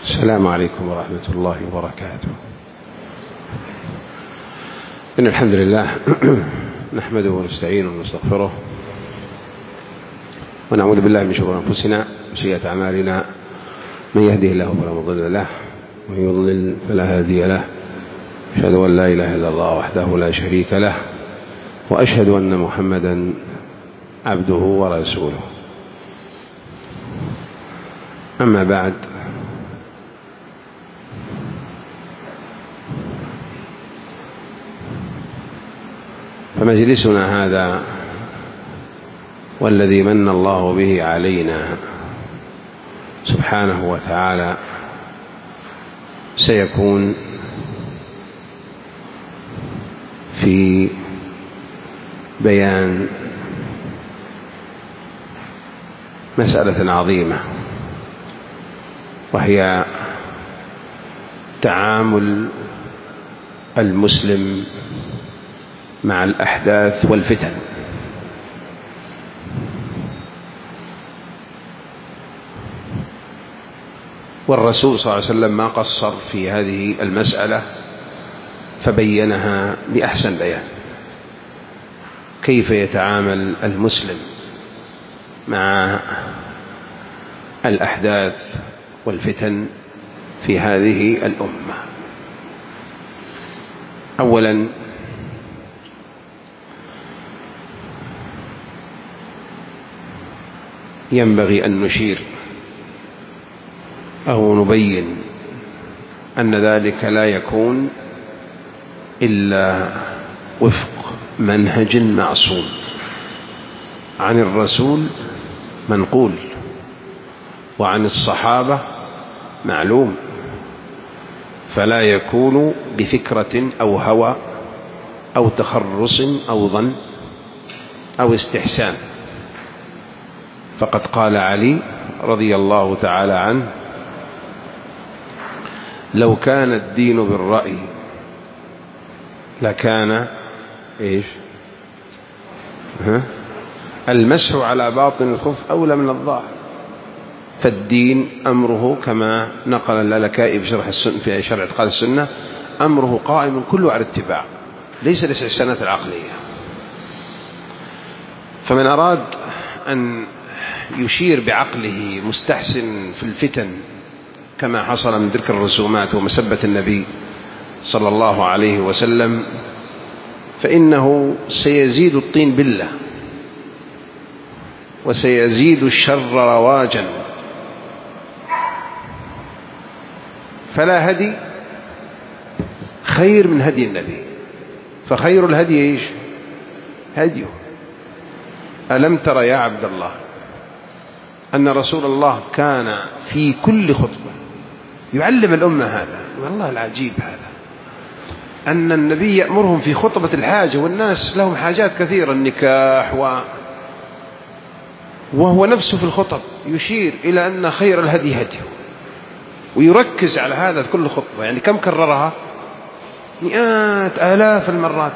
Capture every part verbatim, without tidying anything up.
السلام عليكم ورحمة الله وبركاته. إن الحمد لله نحمده ونستعينه ونستغفره ونعوذ بالله من شرور أنفسنا وسيئات أعمالنا، من يهده الله فلا مضل له ومن يضلل فلا هادي له. أشهد أن لا إله إلا الله وحده لا شريك له، وأشهد أن محمدا عبده ورسوله. أما بعد، فمجلسنا هذا والذي من الله به علينا سبحانه وتعالى سيكون في بيان مسألة عظيمة، وهي تعامل المسلم مع الأحداث والفتن. والرسول صلى الله عليه وسلم ما قصر في هذه المسألة فبينها بأحسن بيان، كيف يتعامل المسلم مع الأحداث والفتن في هذه الأمة. أولا، ينبغي أن نشير أو نبين أن ذلك لا يكون إلا وفق منهج معصوم عن الرسول منقول، وعن الصحابة معلوم، فلا يكون بفكرة أو هوى أو تخرص أو ظن أو استحسان. فقد قال علي رضي الله تعالى عنه: لو كان الدين بالرأي لكان إيش ها؟ المسح على باطن الخف أولى من الظاهر. فالدين أمره كما نقل اللالكائي في شرح السنة في شرح اعتقاد السنة، أمره قائم كله على اتباع، ليس الاستحسانات العقلية. فمن أراد أن يشير بعقله مستحسن في الفتن كما حصل من تلك الرسومات ومسبة النبي صلى الله عليه وسلم، فإنه سيزيد الطين بلة وسيزيد الشر رواجا. فلا هدي خير من هدي النبي، فخير الهدي إيش؟ هديه. ألم تر يا عبد الله أن رسول الله كان في كل خطبة يعلم الأمة هذا؟ والله العجيب هذا، أن النبي يأمرهم في خطبة الحاجة، والناس لهم حاجات كثيرة، النكاح و... وهو نفسه في الخطب يشير إلى أن خير الهدي هديه، ويركز على هذا في كل خطبة. يعني كم كررها؟ مئات آلاف المرات.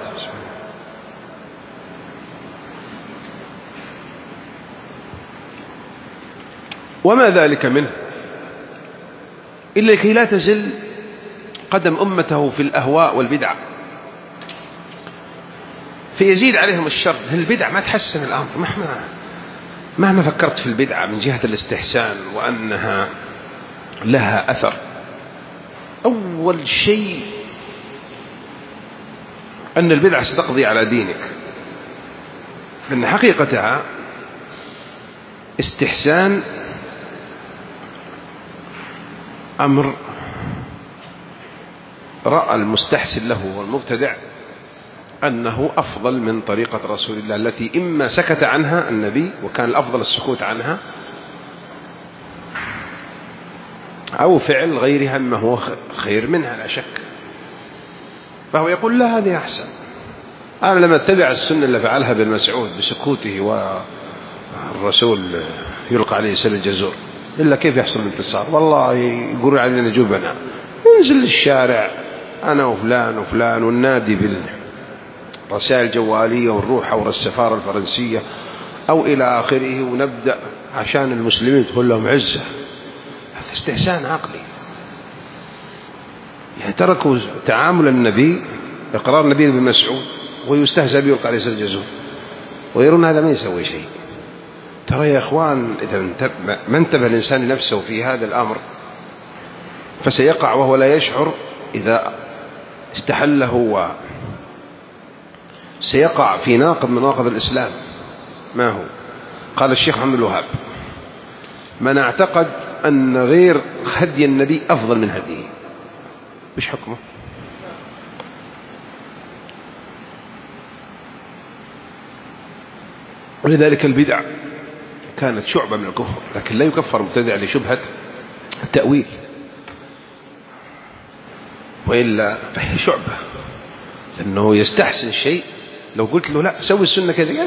وما ذلك منه إلا كي لا تزل قدم أمته في الأهواء والبدع، فيزيد عليهم الشر. البدع ما تحسن الأمر مهما مهما فكرت في البدعة من جهة الاستحسان وأنها لها أثر. أول شيء أن البدعة ستقضي على دينك، لأن حقيقتها استحسان أمر رأى المستحسن له والمبتدع أنه أفضل من طريقة رسول الله، التي إما سكت عنها النبي وكان الأفضل السكوت عنها، أو فعل غيرها ما هو خير منها لا شك. فهو يقول لا، هذه أحسن. أنا لما اتبع السنة اللي فعلها بن مسعود بسكوته والرسول يلقى عليه سل الجزور، إلا كيف يحصل الانتصار؟ والله يقول علينا جبنا، ننزل الشارع أنا وفلان وفلان والنادي بالرسائل الجوالية ونروح حول السفارة الفرنسية أو إلى آخره، ونبدأ عشان المسلمين تقول لهم عزة. هذا استحسان عقلي. يعني تركوا تعامل النبي، إقرار النبي بن مسعود، ويستهزأ به ويلقى عليه الجزور، ويرون هذا ما يسوي شيء. ترى يا إخوان إذا ما انتبه الإنسان لنفسه في هذا الأمر فسيقع وهو لا يشعر إذا استحله، وسيقع في ناقض من نواقض الإسلام. ما هو؟ قال الشيخ محمد الوهاب: من اعتقد أن غير هدي النبي أفضل من هديه، إيش حكمه؟ ولذلك البدع كانت شعبة من الكفر، لكن لا يكفر مبتدع لشبهة التأويل، وإلا فهي شعبة، لأنه يستحسن شيء. لو قلت له لا سوي السنة كذا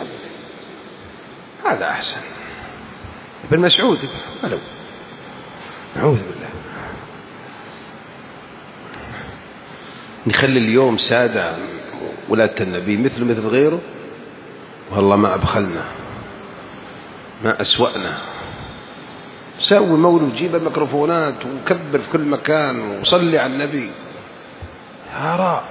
هذا أحسن. ابن مسعود ولو نعوذ بالله نخلي اليوم سادة ولاة النبي مثل مثل غيره، والله ما أبخلنا ما أسوأنا. سوي مولد، جيب الميكروفونات وكبر في كل مكان وصلي على النبي، هراء.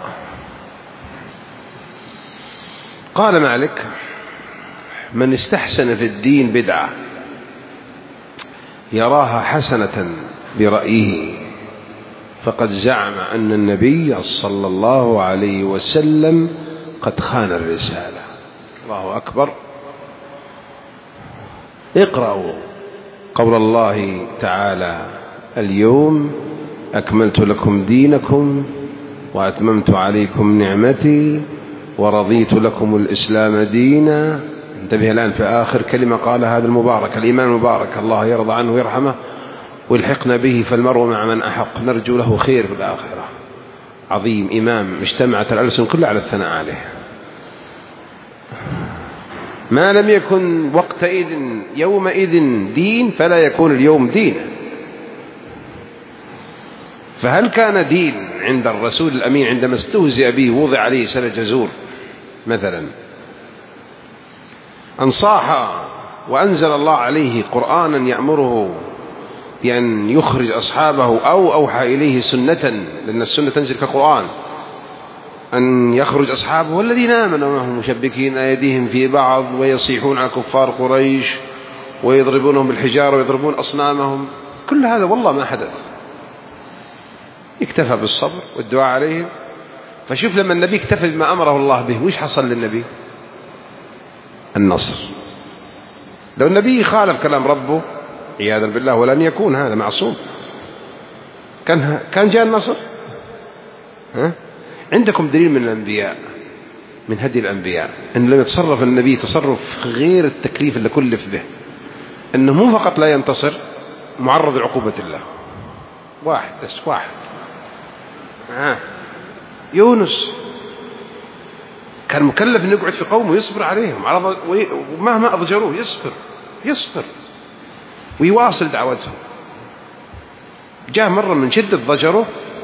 قال مالك: من استحسن في الدين بدعة يراها حسنة برأيه فقد زعم أن النبي صلى الله عليه وسلم قد خان الرسالة. الله أكبر. اقرأوا قول الله تعالى: اليوم أكملت لكم دينكم وأتممت عليكم نعمتي ورضيت لكم الإسلام دينا. انتبه الآن في آخر كلمة قال هذا المبارك الإمام المبارك، الله يرضى عنه ويرحمه ويلحقنا به، فالمرء مع من أحق، نرجو له خير في الآخرة. عظيم إمام اجتمعت الألسن كلها على الثناء عليه. ما لم يكن وقتئذ يومئذ دين فلا يكون اليوم دينا. فهل كان دين عند الرسول الأمين عندما استهزئ به ووضع عليه سل جزور مثلا، أن صاح وأنزل الله عليه قرآنا يأمره بأن يخرج أصحابه، أو أوحى إليه سنة، لأن السنة تنزل كالقرآن، أن يخرج أصحابه والذين آمنوا معهم مشبكين أيديهم في بعض ويصيحون على كفار قريش ويضربونهم بالحجارة ويضربون أصنامهم. كل هذا والله ما حدث، اكتفى بالصبر والدعاء عليهم. فشوف لما النبي اكتفى بما أمره الله به وإيش حصل للنبي؟ النصر. لو النبي خالف كلام ربه عياذا بالله، ولن يكون هذا معصوم، كان كان جاء النصر. ها؟ عندكم دليل من الأنبياء، من هدي الأنبياء، أن لم يتصرف النبي تصرف غير التكليف اللي كلف به، أنه مو فقط لا ينتصر، معرض لعقوبة الله. واحد بس واحد آه. يونس كان مكلف أن يقعد في قومه ويصبر عليهم ومهما أضجروه يصبر يصبر ويواصل دعوتهم. جاء مرة من شدة ضجره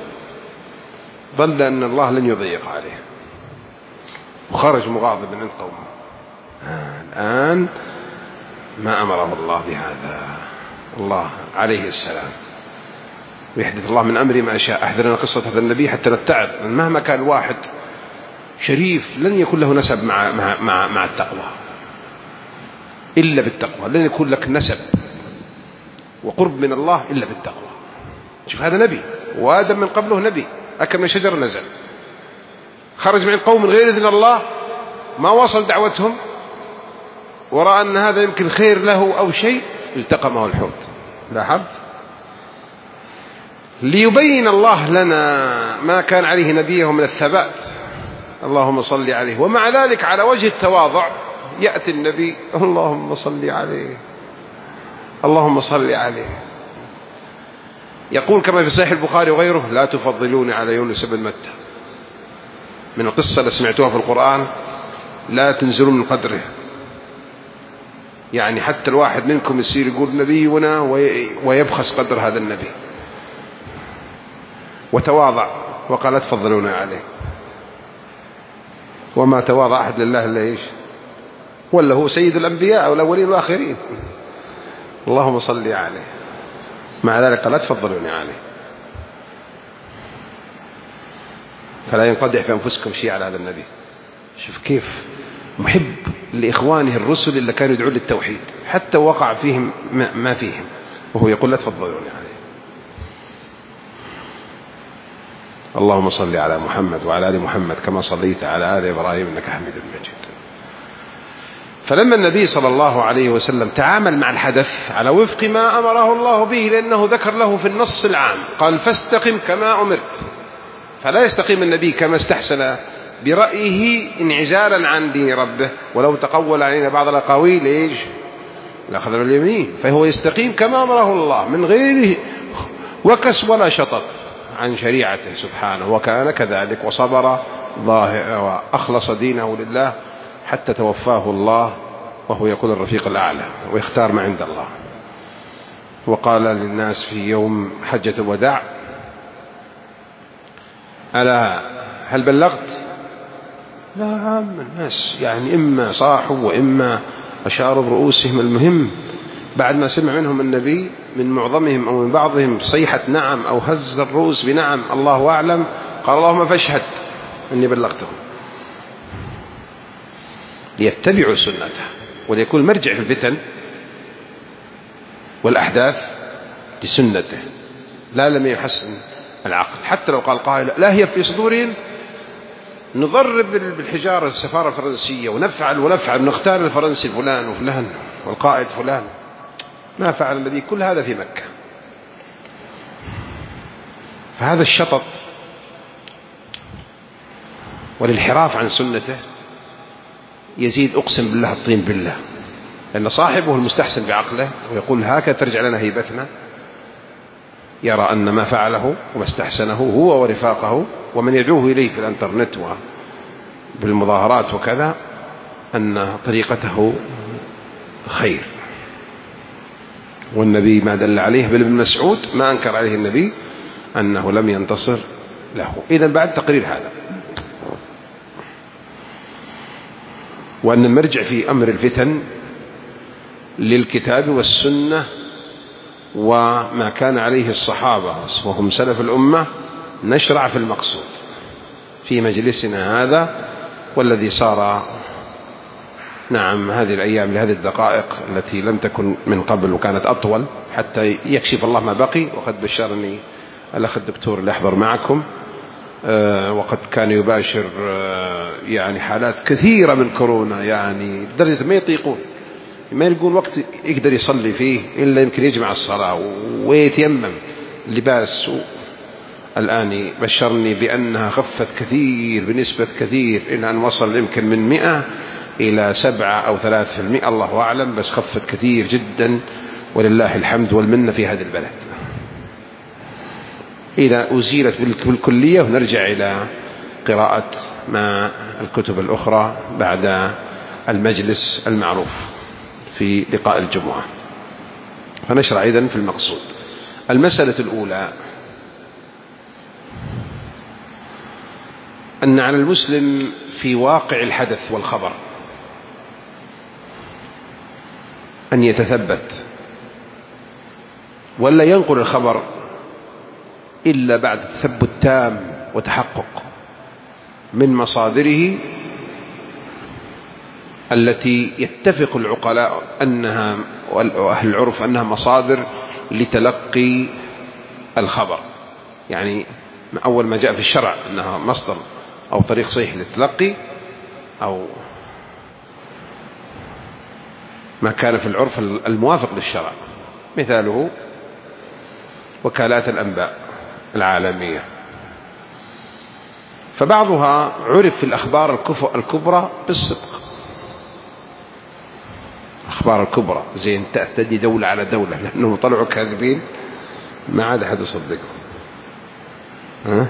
ظن أن الله لن يضيق عليه وخرج مغاضبا عند قومه. آه. الآن ما أمره الله بهذا، الله عليه السلام، ويحدث الله من أمره ما شاء. أحذرنا قصة هذا النبي حتى نتعظ، مهما كان واحد شريف لن يكون له نسب مع, مع, مع, مع التقوى إلا بالتقوى، لن يكون لك نسب وقرب من الله إلا بالتقوى. شوف هذا نبي، وآدم من قبله نبي، أكل من شجر نزل، خرج من القوم من غير إذن الله، ما وصل دعوتهم، ورأى أن هذا يمكن خير له أو شيء، التقمه الحوت. لاحظت؟ ليبين الله لنا ما كان عليه نبيه من الثبات، اللهم صل عليه. ومع ذلك على وجه التواضع يأتي النبي اللهم صل عليه اللهم صل عليه، يقول كما في صحيح البخاري وغيره: لا تفضلوني على يونس بن متى. من القصة اللي سمعتوها في القرآن: لا تنزلوا من قدره، يعني حتى الواحد منكم يصير يقول نبينا ويبخس قدر هذا النبي، وتواضع وقال لا تفضلون عليه. وما تواضع أحد لله إلا إيش؟ ولا هو سيد الأنبياء والأولين والآخرين، اللهم صل عليه. مع ذلك قال لا تفضلون عليه. فلا ينقدح في أنفسكم شيء على هذا النبي. شوف كيف محب لإخوانه الرسل اللي كانوا يدعون للتوحيد حتى وقع فيهم ما فيهم، وهو يقول لا تفضلوني عليه. اللهم صل على محمد وعلى آل محمد كما صليت على آل إبراهيم إنك حميد مجيد. فلما النبي صلى الله عليه وسلم تعامل مع الحدث على وفق ما أمره الله به، لأنه ذكر له في النص العام قال فاستقم كما أمرت، فلا يستقيم النبي كما استحسن برأيه انعزالا عن دين ربه، ولو تقول علينا بعض الأقاويل إيش لأخذنا اليمين، فهو يستقيم كما أمره الله من غير وكس ولا شطط عن شريعته سبحانه، وكان كذلك وصبر وأخلص دينه لله حتى توفاه الله وهو يقول الرفيق الأعلى ويختار ما عند الله. وقال للناس في يوم حجة الوداع ألا هل بلغت؟ لا عام الناس يعني إما صاحوا وإما أشاروا برؤوسهم. المهم بعد ما سمع منهم النبي من معظمهم أو من بعضهم صيحة نعم أو هز الرؤوس بنعم الله أعلم، قال اللهم فاشهد أني بلغتهم، ليتبعوا سنته وليكون المرجع في الفتن والأحداث لسنته، لا لم يحسن العقل. حتى لو قال قائل لا هي في صدورهم، نضرب بالحجارة السفارة الفرنسية ونفعل ونفعل نختار الفرنسي فلان وفلان والقائد فلان، ما فعل النبي كل هذا في مكة. فهذا الشطط والانحراف عن سنته يزيد أقسم بالله الطين بالله، لأن صاحبه المستحسن بعقله ويقول هكذا ترجع لنا هيبتنا، يرى أن ما فعله وما استحسنه هو ورفاقه ومن يدعوه إليه في الانترنت وبالمظاهرات وكذا أن طريقته خير. والنبي ما دل عليه، بل ابن مسعود ما أنكر عليه النبي أنه لم ينتصر له. إذن بعد تقرير هذا وأن المرجع في أمر الفتن للكتاب والسنة وما كان عليه الصحابة وهم سلف الأمة، نشرع في المقصود في مجلسنا هذا والذي صار نعم هذه الأيام لهذه الدقائق التي لم تكن من قبل وكانت أطول حتى يكشف الله ما بقي. وقد بشرني الأخ الدكتور اللي يحضر معكم وقد كان يباشر يعني حالات كثيرة من كورونا، يعني لدرجة ما يطيقون، ما يلقون وقت يقدر يصلي فيه إلا يمكن يجمع الصلاة ويتيمم لباس. الآن بشرني بأنها خفت كثير بنسبة كثير إلى أن وصل يمكن من مئة إلى سبعة أو ثلاثة في المئة الله أعلم، بس خفت كثير جدا ولله الحمد والمنة في هذا البلد. إذا أزيلت بالكلية ونرجع إلى قراءة ما الكتب الأخرى بعد المجلس المعروف في لقاء الجمعة. فنشرع إذن في المقصود. المسألة الأولى أن على المسلم في واقع الحدث والخبر أن يتثبت ولا ينقل الخبر إلا بعد تثبت تام وتحقق من مصادره التي يتفق العقلاء أنها وأهل العرف أنها مصادر لتلقي الخبر، يعني أول ما جاء في الشرع أنها مصدر أو طريق صحيح للتلقي، أو ما كان في العرف الموافق للشرع، مثاله وكالات الأنباء العالمية. فبعضها عرف في الأخبار الكبرى بالصدق، أخبار الكبرى زين تأتدي دولة على دولة، لأنهم طلعوا كاذبين ما عاد أحد يصدقهم. ها؟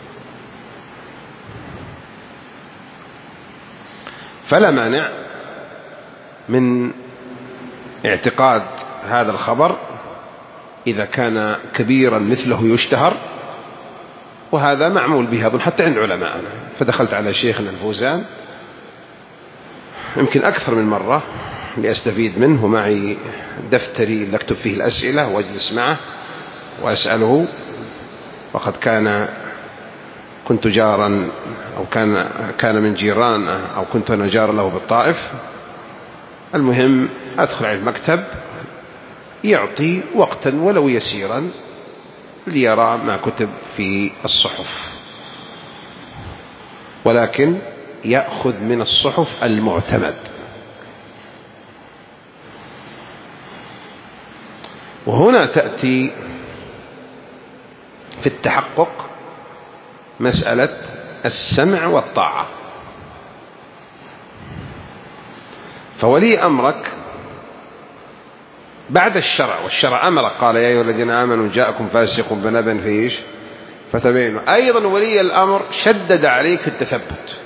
فلا مانع من اعتقاد هذا الخبر إذا كان كبيرا مثله يشتهر، وهذا معمول به أظن حتى عند علماءنا. فدخلت على شيخنا الفوزان يمكن أكثر من مرة لأستفيد منه، ومعي دفتري اللي أكتب فيه الأسئلة وأجلس معه وأسأله، وقد كان كنت جارا أو كان كان من جيرانه أو كنت أنا جار له بالطائف، المهم أدخل على المكتب يعطي وقتا ولو يسيرا ليرى ما كتب في الصحف، ولكن يأخذ من الصحف المعتمد. وهنا تأتي في التحقق مسألة السمع والطاعة. فولي أمرك بعد الشرع، والشرع أمرك قال يا أيها الذين آمنوا جاءكم فاسق بنبأ فيش فتبينوا. أيضا ولي الأمر شدد عليك التثبت،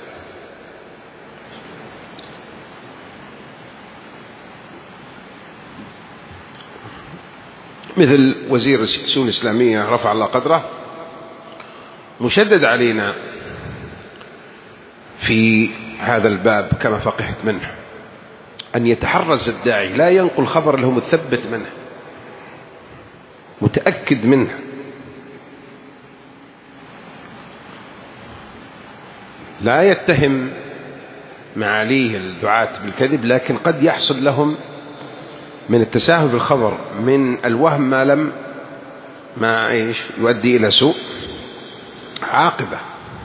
مثل وزير الشؤون الإسلامية رفع الله قدره، مشدد علينا في هذا الباب كما فقهت منه، أن يتحرز الداعي لا ينقل خبر له مثبت منه متأكد منه، لا يتهم معاليه الدعاة بالكذب، لكن قد يحصل لهم من التساهل بالخبر من الوهم ما لم ما إيش يؤدي إلى سوء عاقبة.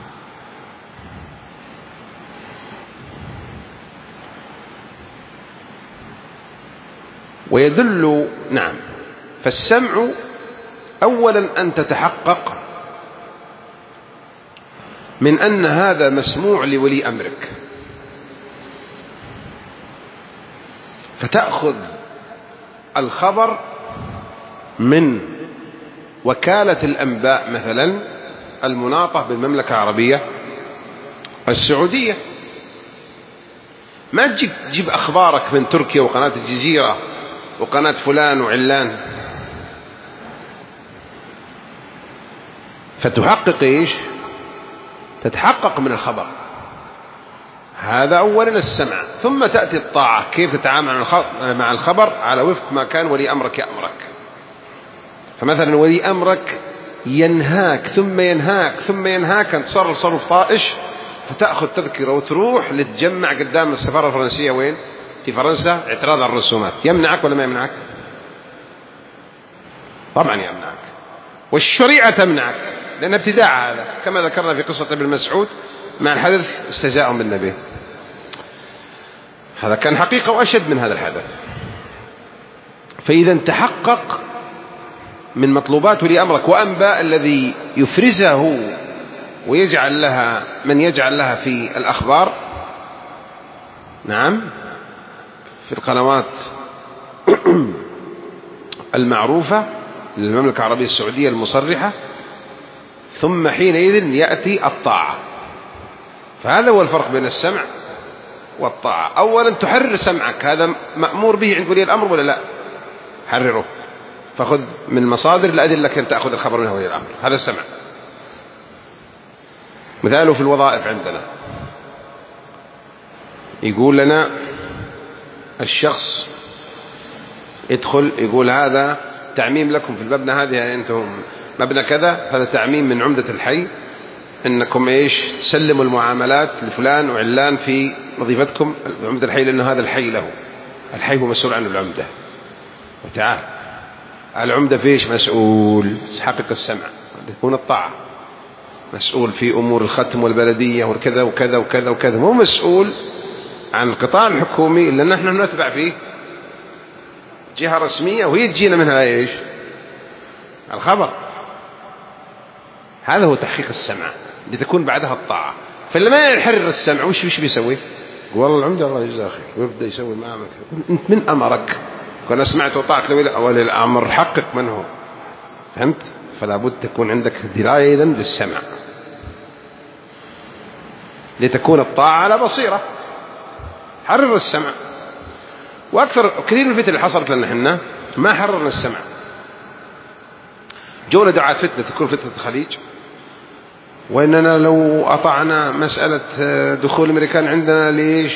ويدل نعم. فالسمع أولا أن تتحقق من أن هذا مسموع لولي أمرك، فتأخذ الخبر من وكالة الأنباء مثلا المناطة بالمملكة العربية السعودية، ما تجيب تجيب أخبارك من تركيا وقناة الجزيرة وقناة فلان وعلان، فتحقق إيش؟ تتحقق من الخبر. هذا أولا السمع، ثم تأتي الطاعة، كيف تتعامل مع الخبر على وفق ما كان ولي أمرك يأمرك. فمثلا ولي أمرك ينهاك ثم ينهاك ثم ينهاك أن تصرف تصرف طائش، فتأخذ تذكرة وتروح لتجمع قدام السفارة الفرنسية وين؟ في فرنسا، اعتراض على الرسومات. يمنعك ولا ما يمنعك؟ طبعا يمنعك، والشريعة تمنعك، لأن ابتداع هذا كما ذكرنا في قصة ابن مسعود مع الحدث استهزاءهم بالنبي، هذا كان حقيقة وأشد من هذا الحدث. فإذا تحقق من مطلوبات ولي أمرك وأنباء الذي يفرزه ويجعل لها من يجعل لها في الأخبار، نعم، في القنوات المعروفة للمملكة العربية السعودية المصرحة، ثم حينئذ يأتي الطاعة. فهذا هو الفرق بين السمع والطاعة. أولا تحرر سمعك، هذا مأمور به عند ولي الأمر ولا لا؟ حرره، فخذ من مصادر الأدلة كي تأخذ الخبر منه ولي الأمر، هذا السمع. مثاله في الوظائف عندنا، يقول لنا الشخص يدخل يقول هذا تعميم لكم في المبنى هذه، يعني أنتم مبنى كذا، هذا تعميم من عمدة الحي إنكم إيش تسلموا المعاملات لفلان وعلان في وظيفتكم عمدة الحي، لأنه هذا الحي له، الحي هو مسؤول عنه العمدة. وتعال العمدة فيش مسؤول؟ حقق السمع، تكون الطاعة، مسؤول في أمور الختم والبلدية وكذا وكذا وكذا وكذا، مو مسؤول عن القطاع الحكومي إلا نحن نتبع فيه جهة رسمية وهي تجينا منها إيش؟ الخبر. هذا هو تحقيق السمع، لتكون بعدها الطاعة. فلما يحرر السمع وش وش بيسوي؟ والله العمدة الله يجزاه خير، ويبدأ يسوي معه. أنت من أمرك؟ وأنا سمعت وطاعت ولي الأمر، حقق منه، فهمت؟ فلا بد تكون عندك دراية إذن للسمع، لتكون الطاعة على بصيرة. حرر السمع. وأكثر كثير من الفتن اللي حصلت لنا حنا ما حررنا السمع. جونا دعاة فتنة، تكون فتنة الخليج، وإننا لو أطعنا مسألة دخول الأمريكان عندنا ليش؟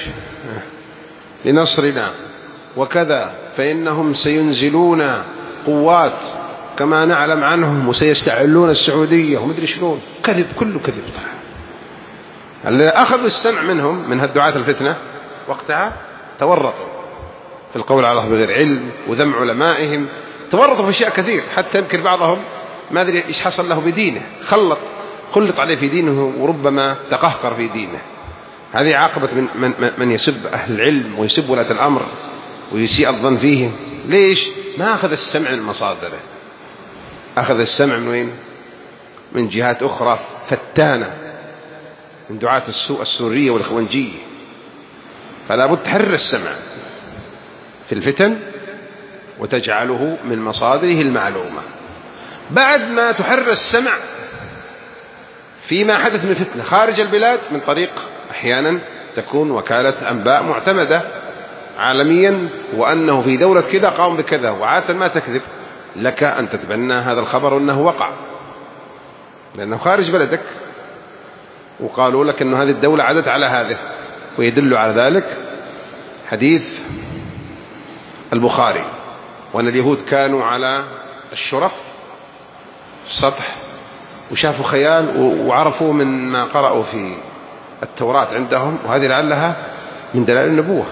لنصرنا وكذا، فإنهم سينزلون قوات كما نعلم عنهم وسيستعلون السعودية ومدري شلون، كذب، كله كذب. اللي أخذوا السمع منهم من هالدعاة الفتنة وقتها تورطوا في القول على الله بغير علم وذم علمائهم، تورطوا في أشياء كثير، حتى يمكن بعضهم ما أدري إيش حصل له بدينه، خلط خلط عليه في دينه وربما تقهقر في دينه. هذه عاقبة من, من, من يسب أهل العلم ويسب ولاة الأمر ويسيء الظن فيهم. ليش؟ ما أخذ السمع من مصادره، أخذ السمع من وين؟ من جهات أخرى فتانة، من دعاة السوء السورية والإخوانجية. فلا بد تحرر السمع في الفتن وتجعله من مصادره المعلومة. بعد ما تحرر السمع فيما حدث من فتنة خارج البلاد من طريق أحيانا تكون وكالة أنباء معتمدة عالميا، وأنه في دولة كذا قام بكذا، وعادة ما تكذب، لك أن تتبنى هذا الخبر أنه وقع لأنه خارج بلدك، وقالوا لك أن هذه الدولة عادت على هذا. ويدل على ذلك حديث البخاري، وأن اليهود كانوا على الشرف في السطح وشافوا خيال وعرفوا من ما قرأوا في التوراة عندهم، وهذه لعلها من دلائل النبوة.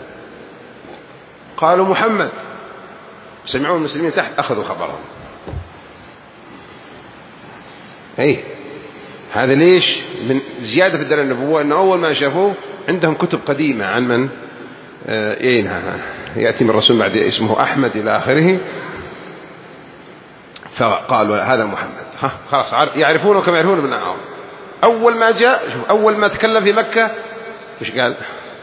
قالوا محمد، سمعوا المسلمين تحت أخذوا خبرهم. أي هذا ليش؟ من زيادة في دلائل النبوة، أنه أول ما شافوه عندهم كتب قديمة عن من ينهى يأتي من الرسول بعد اسمه أحمد إلى آخره، فقالوا هذا محمد. ها خلاص يعرفونه كما يعرفون ابنائهم. أول ما جاء، شوف، أول ما تكلم في مكة إيش قال؟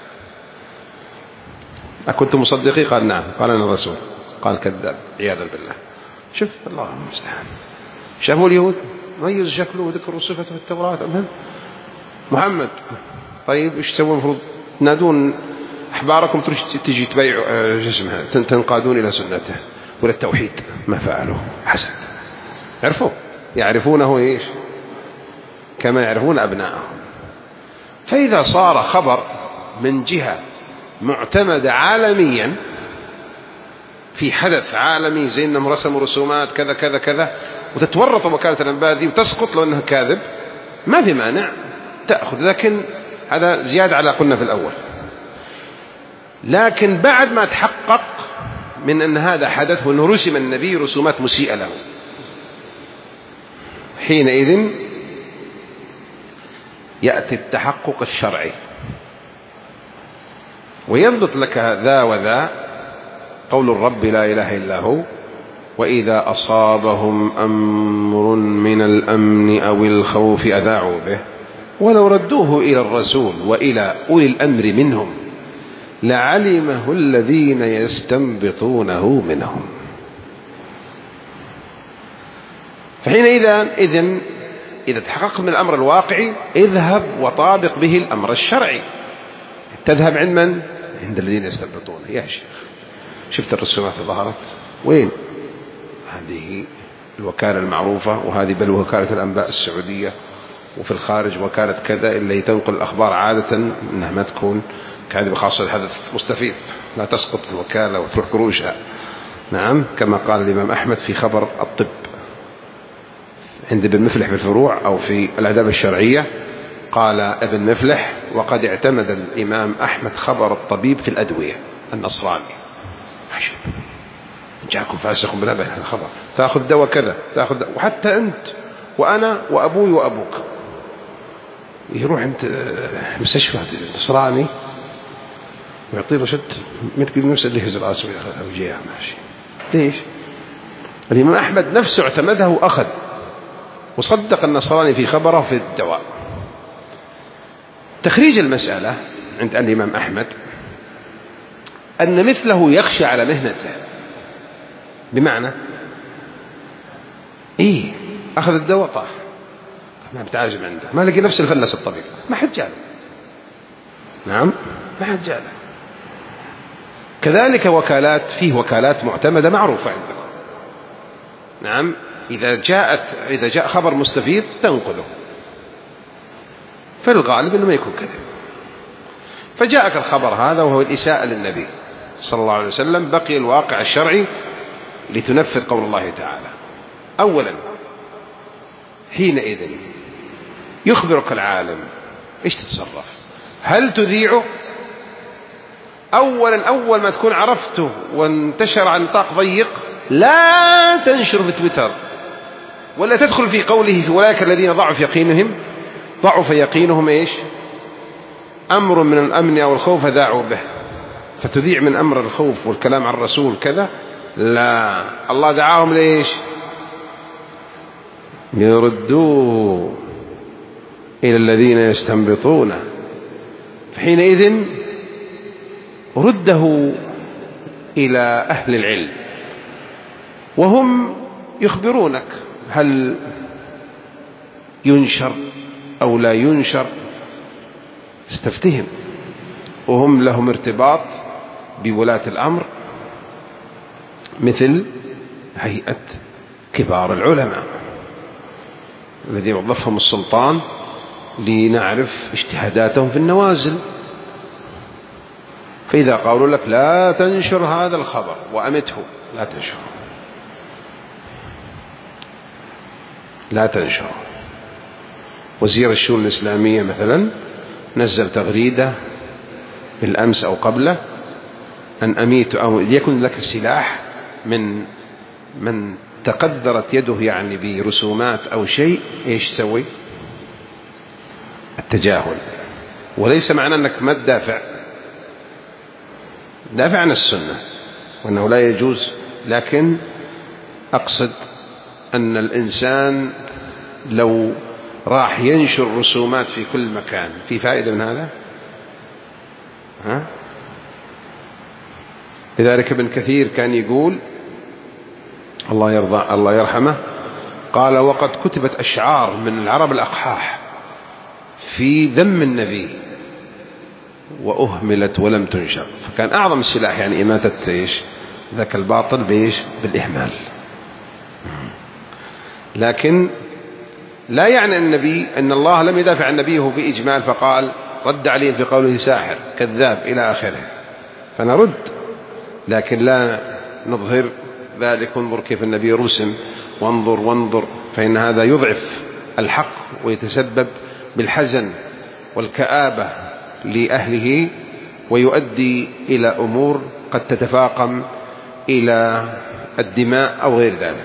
أكنت مصدقي؟ قال نعم. قال أنا الرسول. قال كذاب عياذا بالله. شوف الله المستعان. شافوا اليهود ميزوا شكله وذكروا صفته في التوراة. المهم محمد، طيب إيش تسوون؟ المفروض تنادون أحباركم تجي تبيعوا جسمها، تنقادون إلى سنته ولا التوحيد. ما فعلوا. حسن، عرفوا، يعرفونه إيش كما يعرفون أبنائهم. فإذا صار خبر من جهة معتمدة عالميا في حدث عالمي زي أنهم رسموا رسومات كذا كذا كذا، وتتورط وكالة الأنباء ذي وتسقط لو أنها كاذب، ما في مانع تأخذ، لكن هذا زيادة على قلنا في الأول. لكن بعد ما تحقق من أن هذا حدث وأنه رسم النبي رسومات مسيئة له، حينئذ يأتي التحقق الشرعي ويضبط لك ذا وذا قول الرب لا إله إلا هو: وإذا أصابهم أمر من الأمن أو الخوف أذاعوا به ولو ردوه إلى الرسول وإلى أولي الأمر منهم لعلمه الذين يستنبطونه منهم. فحينئذ إذن إذا تحقق من الأمر الواقعي اذهب وطابق به الأمر الشرعي. تذهب عند من؟ عند الذين يستنبطونه. يا شيخ شفت الرسومات ظهرت وين؟ هذه الوكالة المعروفة، وهذه بل وكالة الأنباء السعودية، وفي الخارج وكالة كذا اللي تنقل الأخبار عادة إنها ما تكون كاذبة، خاصة الحدث مستفيض لا تسقط الوكالة وتروح قروشها. نعم، كما قال الإمام أحمد في خبر الطب عند ابن مفلح في الفروع أو في الآداب الشرعية، قال ابن مفلح: وقد اعتمد الإمام أحمد خبر الطبيب في الأدوية النصراني. جاءكم فاسق بنبأ هذا الخبر، تأخذ دواء كذا، تأخذ دواء. وحتى أنت وأنا وأبوي وأبوك يروح أنت مستشفى نصراني ويعطيه رشد مثل نفس اللي هز رأسه أو جيها ماشي. ليش؟ الإمام أحمد نفسه اعتمده وأخذ وصدق النصراني في خبره في الدواء. تخريج المسألة عند الإمام أحمد أن مثله يخشى على مهنته، بمعنى إيه أخذ الدواء طاح ما بتعالج عنده، ما لقي نفس الفلس الطبيب، ما حد جاله. نعم، ما حد جاله. كذلك وكالات، فيه وكالات معتمدة معروفة عندكم. نعم، إذا جاءت إذا جاء خبر مستفيض تنقله، فالغالب إنه ما يكون كذب. فجاءك الخبر هذا وهو الإساءة للنبي صلى الله عليه وسلم، بقي الواقع الشرعي لتنفذ قول الله تعالى. أولا حينئذ يخبرك العالم إيش تتصرف؟ هل تذيعه؟ أولا أول ما تكون عرفته وانتشر عن نطاق ضيق لا تنشر في تويتر، ولا تدخل في قوله في أولئك الذين ضعف يقينهم ضعف يقينهم إيش؟ أمر من الأمن أو الخوف ذاعوا به، فتذيع من أمر الخوف والكلام عن الرسول كذا. لا، الله دعاهم ليش؟ يردوا إلى الذين يستنبطون، فحينئذ رده إلى أهل العلم وهم يخبرونك هل ينشر أو لا ينشر، استفتهم، وهم لهم ارتباط بولاة الأمر مثل هيئة كبار العلماء الذين وظفهم السلطان لنعرف اجتهاداتهم في النوازل. فإذا قالوا لك لا تنشر هذا الخبر وأمته، لا تنشر لا تنشر. وزير الشؤون الإسلامية مثلا نزل تغريدة بالأمس أو قبله أن أميت أو ليكن لك سلاح من من تقدرت يده يعني برسومات أو شيء، إيش تسوي؟ التجاهل. وليس معنى أنك ما تدافع، دافع عن السنة وأنه لا يجوز، لكن أقصد أن الإنسان لو راح ينشر رسومات في كل مكان في فائدة من هذا؟ ها؟ لذلك ابن كثير كان يقول الله يرضى الله يرحمه، قال وقد كتبت أشعار من العرب الأقحاح في ذم النبي وأهملت ولم تنشر، فكان أعظم السلاح يعني إماتة إيش؟ ذاك الباطل بإيش؟ بالإهمال. لكن لا يعني النبي أن الله لم يدافع عن نبيه بإجمال فقال رد عليه في قوله ساحر كذاب إلى آخره، فنرد، لكن لا نظهر ذلك انظر كيف النبي رسم وانظر وانظر، فإن هذا يضعف الحق ويتسبب بالحزن والكآبة لأهله ويؤدي إلى أمور قد تتفاقم إلى الدماء أو غير ذلك.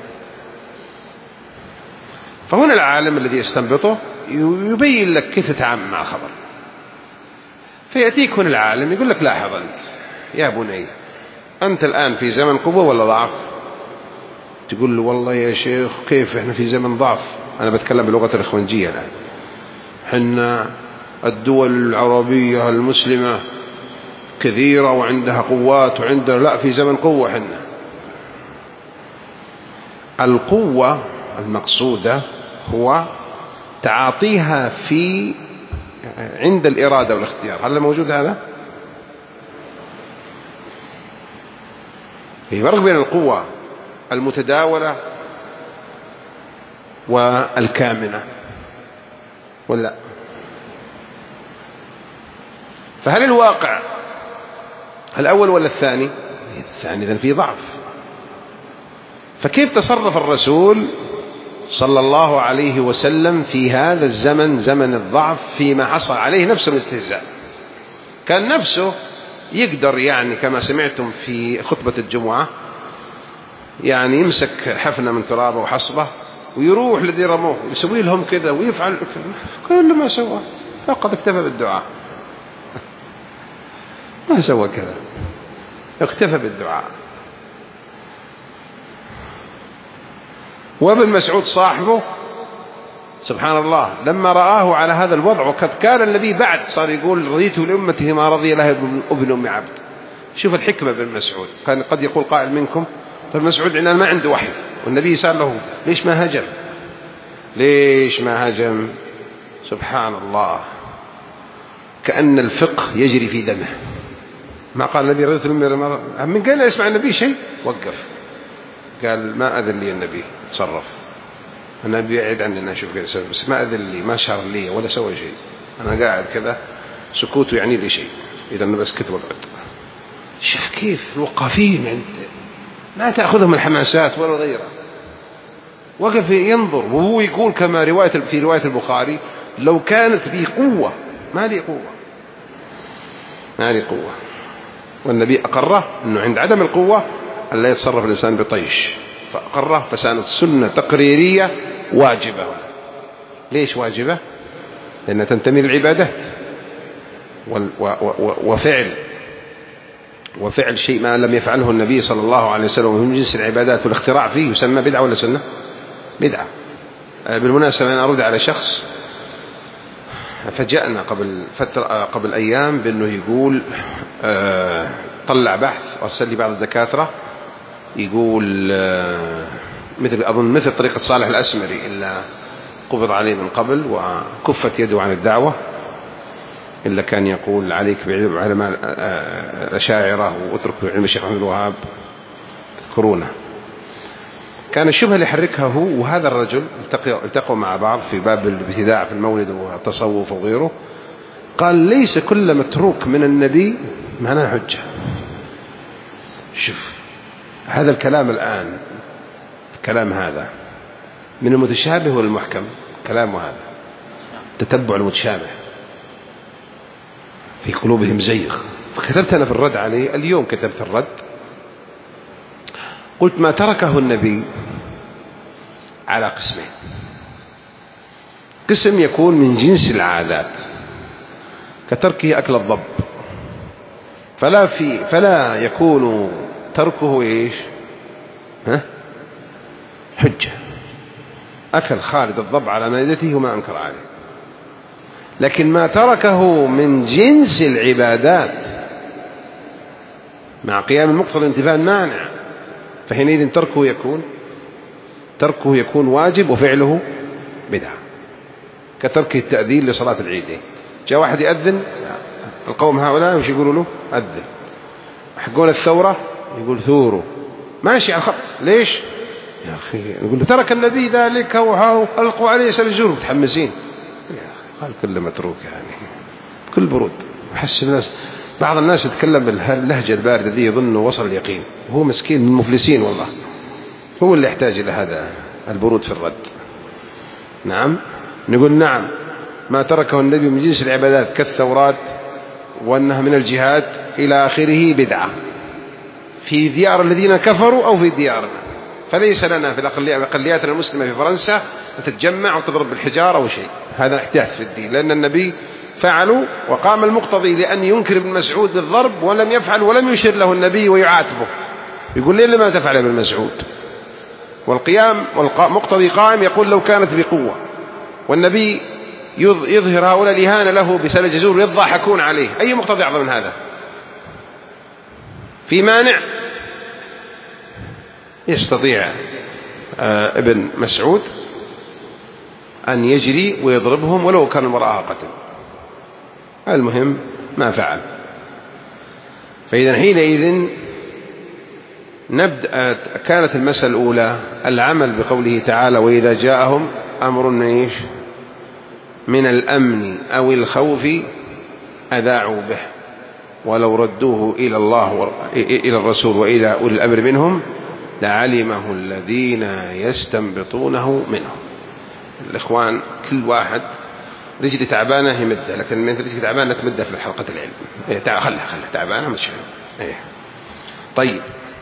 فهنا العالم الذي يستنبطه يبين لك كيف تتعامل مع الخبر. فيأتيك هنا العالم يقول لك لاحظ أنت يا بني، أنت الآن في زمن قوة ولا ضعف؟ تقول له والله يا شيخ كيف إحنا في زمن ضعف؟ أنا بتكلم بلغة الإخوانجية الآن. حنا الدول العربية المسلمة كثيرة وعندها قوات وعندها، لا في زمن قوة. حنا القوة المقصودة هو تعاطيها في عند الإرادة والاختيار. هل موجود هذا؟ في فرق بين القوة المتداولة والكامنة ولا؟ فهل الواقع الأول ولا الثاني؟ الثاني، إذن في ضعف. فكيف تصرف الرسول صلى الله عليه وسلم في هذا الزمن زمن الضعف فيما حصل عليه نفسه الاستهزاء؟ كان نفسه يقدر يعني كما سمعتم في خطبة الجمعة يعني يمسك حفنة من ترابه وحصبه ويروح لذي رموه يسوي لهم كذا ويفعل كل ما سوى، فقط اكتفى بالدعاء، ما سوى كذا، اكتفى بالدعاء. وابن مسعود صاحبه سبحان الله لما رآه على هذا الوضع، وقد كان النبي بعد صار يقول رضيت لأمته ما رضي لها ابن أم عبد. شوف الحكمة ابن مسعود، كان قد يقول قائل منكم طيب مسعود عندنا ما عنده وحي، والنبي سأل له ليش ما هجم؟ ليش ما هجم؟ سبحان الله، كأن الفقه يجري في دمه. ما قال النبي رضيت لأمته، من قال يسمع النبي شيء وقف، قال ما أذن لي النبي، تصرف النبي يعيد عننا شوف كذا، بس ما أذن لي، ما شار لي ولا سوى شيء، أنا قاعد كذا سكوته يعني لي شيء، إذا أنا بسكت وقعد. شوف كيف الوقافين، أنت ما تأخذهم الحماسات ولا غيرها. وقف ينظر وهو يقول كما رواية في رواية البخاري لو كانت لي قوة ما لي قوة ما لي قوة. والنبي أقره أنه عند عدم القوة أن لا يتصرف الإنسان بطيش، فأقره، فسانت سنة تقريرية واجبة. ليش واجبة؟ لأنها تنتمي للعبادات وفعل وفعل شيء ما لم يفعله النبي صلى الله عليه وسلم من جنس العبادات والاختراع فيه يسمى بدعة ولا سنة؟ بدعة. بالمناسبة أنا أرد على شخص فجأنا قبل فترة قبل أيام بأنه يقول آه طلع بحث وأرسل لي بعض الدكاترة يقول آه مثل أظن مثل طريقة صالح الأسمري إلا قبض عليه من قبل وكفت يده عن الدعوة، إلا كان يقول عليك بعلم علماء الأشاعرة واتركوا علم الشيخ محمد الوهاب تذكرونه. كان الشبهة اللي حركها هو وهذا الرجل التقوا مع بعض في باب الابتداع في المولد والتصوف وغيره، قال ليس كل متروك من النبي معناه حجة. شوف هذا الكلام الآن، الكلام هذا من المتشابه والمحكم، كلامه هذا تتبع المتشابه في قلوبهم زيغ. فكتبت أنا في الرد عليه اليوم، كتبت الرد قلت ما تركه النبي على قسمين: قسم يكون من جنس العادات كتركه أكل الضب، فلا في فلا يكون تركه إيش ها حجة، أكل خالد الضب على مائدته وما أنكر عليه. لكن ما تركه من جنس العبادات مع قيام المقتضى الانتفاء مانع، فحينئذ تركه يكون تركه يكون واجب وفعله بدعة، كترك التأذين لصلاة العيدين. جاء واحد يأذن، القوم هؤلاء وش يقولوا له؟ أذن. حقون الثورة يقول ثوروا، ماشي على الخط. ليش يا أخي؟ نقول له ترك النبي ذلك وهاو ألقوا عليه سلجور، متحمسين. قال كل متروك يعني كل برود. حس الناس، بعض الناس يتكلم باللهجة الباردة دي يظن وصل اليقين، وهو مسكين من المفلسين والله، هو اللي يحتاج إلى هذا البرود في الرد. نعم نقول نعم ما تركه النبي من جنس العبادات كالثورات وأنها من الجهاد إلى آخره بدعة في ديار الذين كفروا أو في ديارنا، فليس لنا في الأقلياتنا المسلمة في فرنسا تتجمع وتضرب بالحجارة أو شيء، هذا احداث في الدين، لأن النبي فعلوا وقام المقتضي لأن ينكر ابن مسعود بالضرب ولم يفعل ولم يشر له النبي ويعاتبه، يقول لي لما تفعل ابن مسعود؟ والقيام والمقتضي قائم يقول لو كانت بقوة، والنبي يظهر هؤلاء الإهانة له بسلج زور يضحكون عليه، أي مقتضي أعظم من هذا؟ في مانع يستطيع آه ابن مسعود أن يجري ويضربهم ولو كان وراءها قتل، المهم ما فعل. فإذا حينئذ نبدأ كانت المسألة الأولى العمل بقوله تعالى وإذا جاءهم أمر إيش من الأمن أو الخوف أذاعوا به ولو ردوه إلى الله إلى الرسول وإلى أولي الأمر منهم لعلمه الذين يستنبطونه منهم. الإخوان كل واحد رجلي تعبانة يمدها، لكن من رجلي تعبانة تمدها في حلقة العلم. إيه خلها خلها تعبانة مش إيه. طيب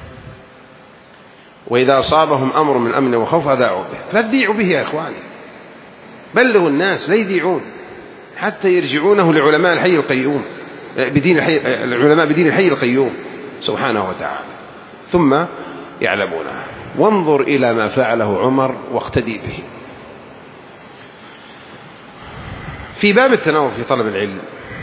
وإذا أصابهم أمر من أمن وخوف أذاعوا به، فلا تذيعوا به يا إخواني، بلغوا الناس لا يذيعون حتى يرجعونه لعلماء الحي القيوم بدين الحي، العلماء بدين الحي القيوم سبحانه وتعالى، ثم يعلمونه. وانظر إلى ما فعله عمر واقتدي به في باب التناوب في طلب العلم.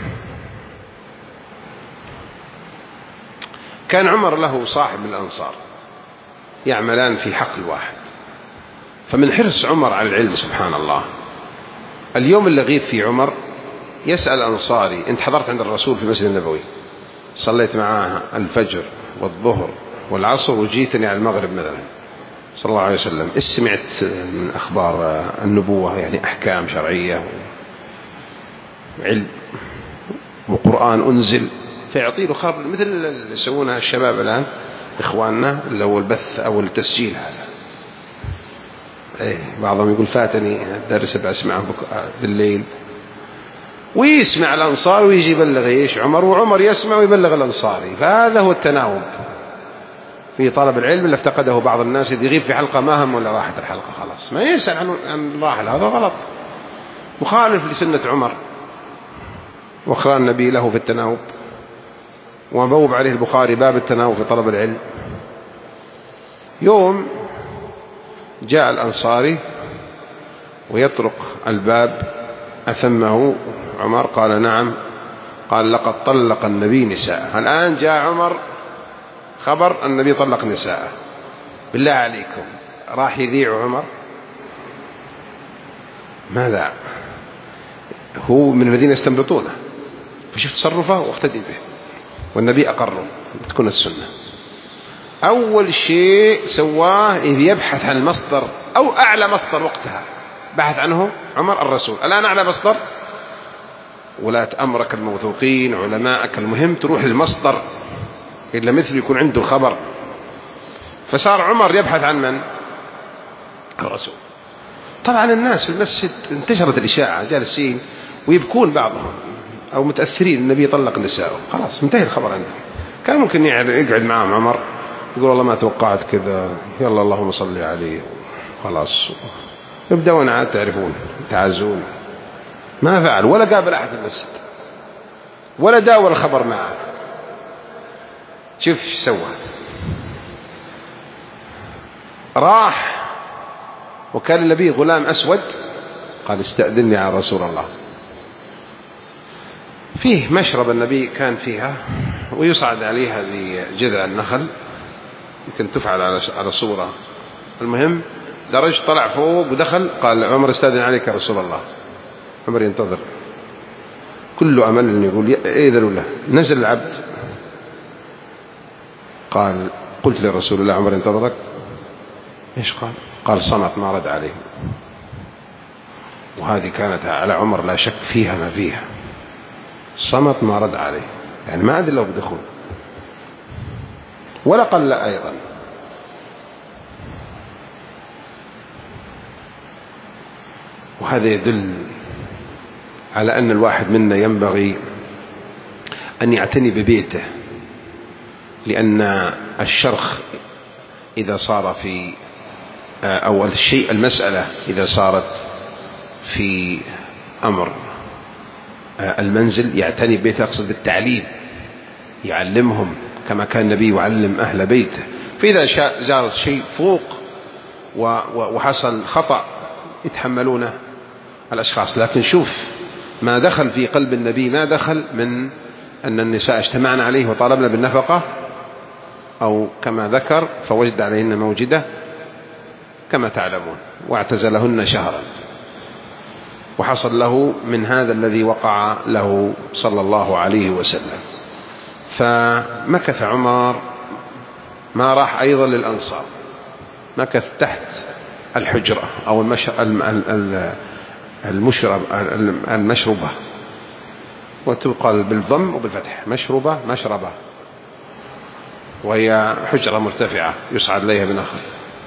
كان عمر له صاحب من الأنصار يعملان في حقل واحد، فمن حرص عمر على العلم سبحان الله، اليوم اللي غيب فيه عمر يسأل أنصاري أنت حضرت عند الرسول في المسجد النبوي، صليت معاه الفجر والظهر والعصر وجيتني على المغرب مثلا صلى الله عليه وسلم، إيش سمعت من أخبار النبوة؟ يعني أحكام شرعية وعلم وقرآن أنزل، فيعطي له خبر مثل اللي يسوونها الشباب الآن إخواننا اللي هو البث أو التسجيل هذا. إيه بعضهم يقول فاتني الدرس بأسمعه بالليل، ويسمع الأنصار ويجي يبلغ إيش عمر، وعمر يسمع ويبلغ الأنصاري. فهذا هو التناوب في طلب العلم اللي افتقده بعض الناس، إذا يغيب في حلقة ما هم ولا راحت الحلقة خلاص ما يسأل عن عن الراحل، هذا غلط مخالف لسنة عمر وأخبار النبي له في التناوب. وبوب عليه البخاري باب التناوب في طلب العلم. يوم جاء الأنصاري ويطرق الباب أثمه عمر؟ قال نعم. قال لقد طلق النبي نساءه. الآن جاء عمر خبر النبي طلق نساءه، بالله عليكم راح يذيع عمر؟ ماذا هو من الذين يستنبطونه، فشوف تصرفه واقتدي به، والنبي أقره تكون السنة. أول شيء سواه إذ يبحث عن المصدر أو أعلى مصدر وقتها بحث عنه عمر الرسول. الآن أعلى مصدر، ولاة أمرك الموثوقين علماءك، المهم تروح للمصدر إلا مثل يكون عنده الخبر. فصار عمر يبحث عن من؟ الرسول. طبعا الناس في المسجد انتشرت الإشاعة، جالسين ويبكون بعضهم أو متأثرين النبي طلق نساءه، خلاص انتهي الخبر عنده. كان ممكن يقعد معهم عمر يقول والله ما توقعت كذا، يلا اللهم صل عليه، خلاص يبدأون عاد تعرفون تعزون. ما فعل ولا قابل أحد في المسجد ولا داول الخبر معه. شوف ايش سوى، راح وكان النبي غلام أسود، قال استأذني على رسول الله. فيه مشرب النبي كان فيها ويصعد عليها بجذع النخل، يمكن تفعل على صورة. المهم درج طلع فوق ودخل، قال عمر استأذن عليك يا رسول الله. عمر ينتظر كله أمل أن يقول إذن له. نزل العبد قال قلت لرسول الله عمر ينتظرك. إيش قال؟ قال صمت ما رد عليه. وهذه كانت على عمر لا شك فيها ما فيها، صمت ما رد عليه، يعني ما أدري لو بدخول ولا قل لا أيضا. وهذا يدل على أن الواحد منا ينبغي أن يعتني ببيته، لأن الشرخ إذا صار في أو الشيء المسألة إذا صارت في أمر المنزل يعتني ببيته، أقصد بالتعليم، يعلمهم كما كان النبي يعلم أهل بيته. فإذا جار شيء فوق وحصل خطأ يتحملونه الأشخاص. لكن شوف ما دخل في قلب النبي، ما دخل من أن النساء اجتمعن عليه وطالبنا بالنفقة، أو كما ذكر فوجد عليهن موجدة كما تعلمون، واعتزلهن شهرا، وحصل له من هذا الذي وقع له صلى الله عليه وسلم. فمكث عمر، ما راح أيضا للأنصار، مكث تحت الحجرة أو المشرب المشربة، وتقال بالضم وبالفتح مشربة مشربة، وهي حجرة مرتفعة يصعد إليها بنخل.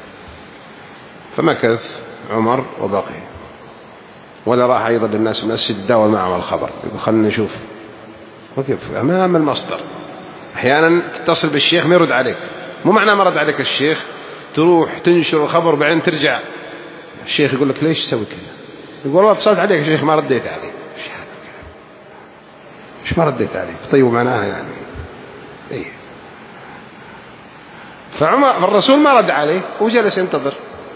فمكث عمر وبقي، ولا راح أيضا للناس من المسجد داول معهم الخبر، يقول خلنا نشوف. وقف أمام المصدر. أحيانا تتصل بالشيخ ما يرد عليك، مو معنى ما رد عليك الشيخ تروح تنشر الخبر بعدين ترجع الشيخ يقول لك ليش تسوي كذا؟ يقول والله اتصلت عليك يا شيخ ما رديت عليه. إيش ما رديت عليه؟ طيب معناها يعني إيه؟ فعمر الرسول ما رد عليه وجلس ينتظر.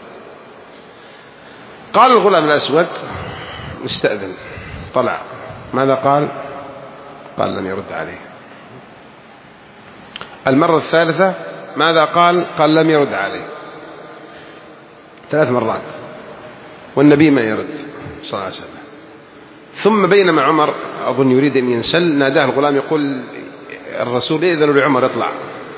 قال الغلام الأسود استأذن، طلع، ماذا قال؟ قال لم يرد عليه. المرة الثالثة ماذا قال؟ قال لم يرد عليه. ثلاث مرات والنبي ما يرد صلى الله عليه وسلم. ثم بينما عمر أظن يريد أن ينسل، ناداه الغلام يقول الرسول يأذن لعمر يطلع.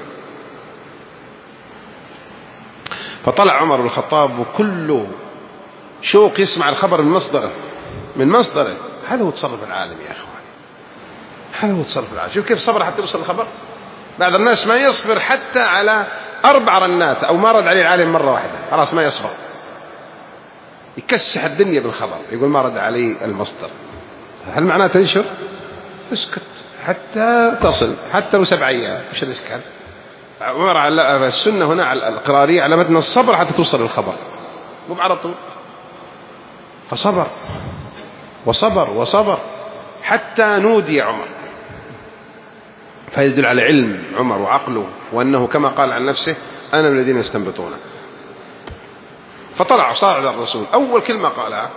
فطلع عمر بن الخطاب وكله شوق يسمع الخبر من مصدره من مصدره. هذا هو تصرف العالم يا أخوان، هذا هو تصرف العالم. شوف كيف صبر حتى يوصل الخبر. بعض الناس ما يصبر حتى على أربع رنات أو ما رد عليه العالم مرة واحدة، خلاص ما يصبر. يكسح الدنيا بالخبر، يقول ما رد علي المصدر. هل معناه تنشر؟ اسكت حتى تصل، حتى لو سبع أيام، إيش الإشكال؟ عمر على السنة هنا على القرارية على متن الصبر حتى توصل الخبر، مو على طول. فصبر وصبر وصبر حتى نودي عمر، فيدل على علم عمر وعقله، وأنه كما قال عن نفسه أنا من الذين يستنبطونه. فطلع صاعد الرسول، أول كلمة قالها.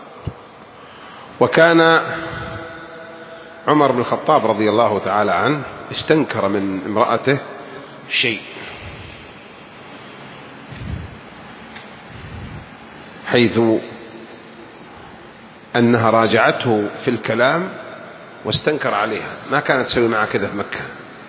وكان عمر بن الخطاب رضي الله تعالى عنه استنكر من امرأته شيء، حيث أنها راجعته في الكلام واستنكر عليها، ما كانت تسوي معها كذا في مكة.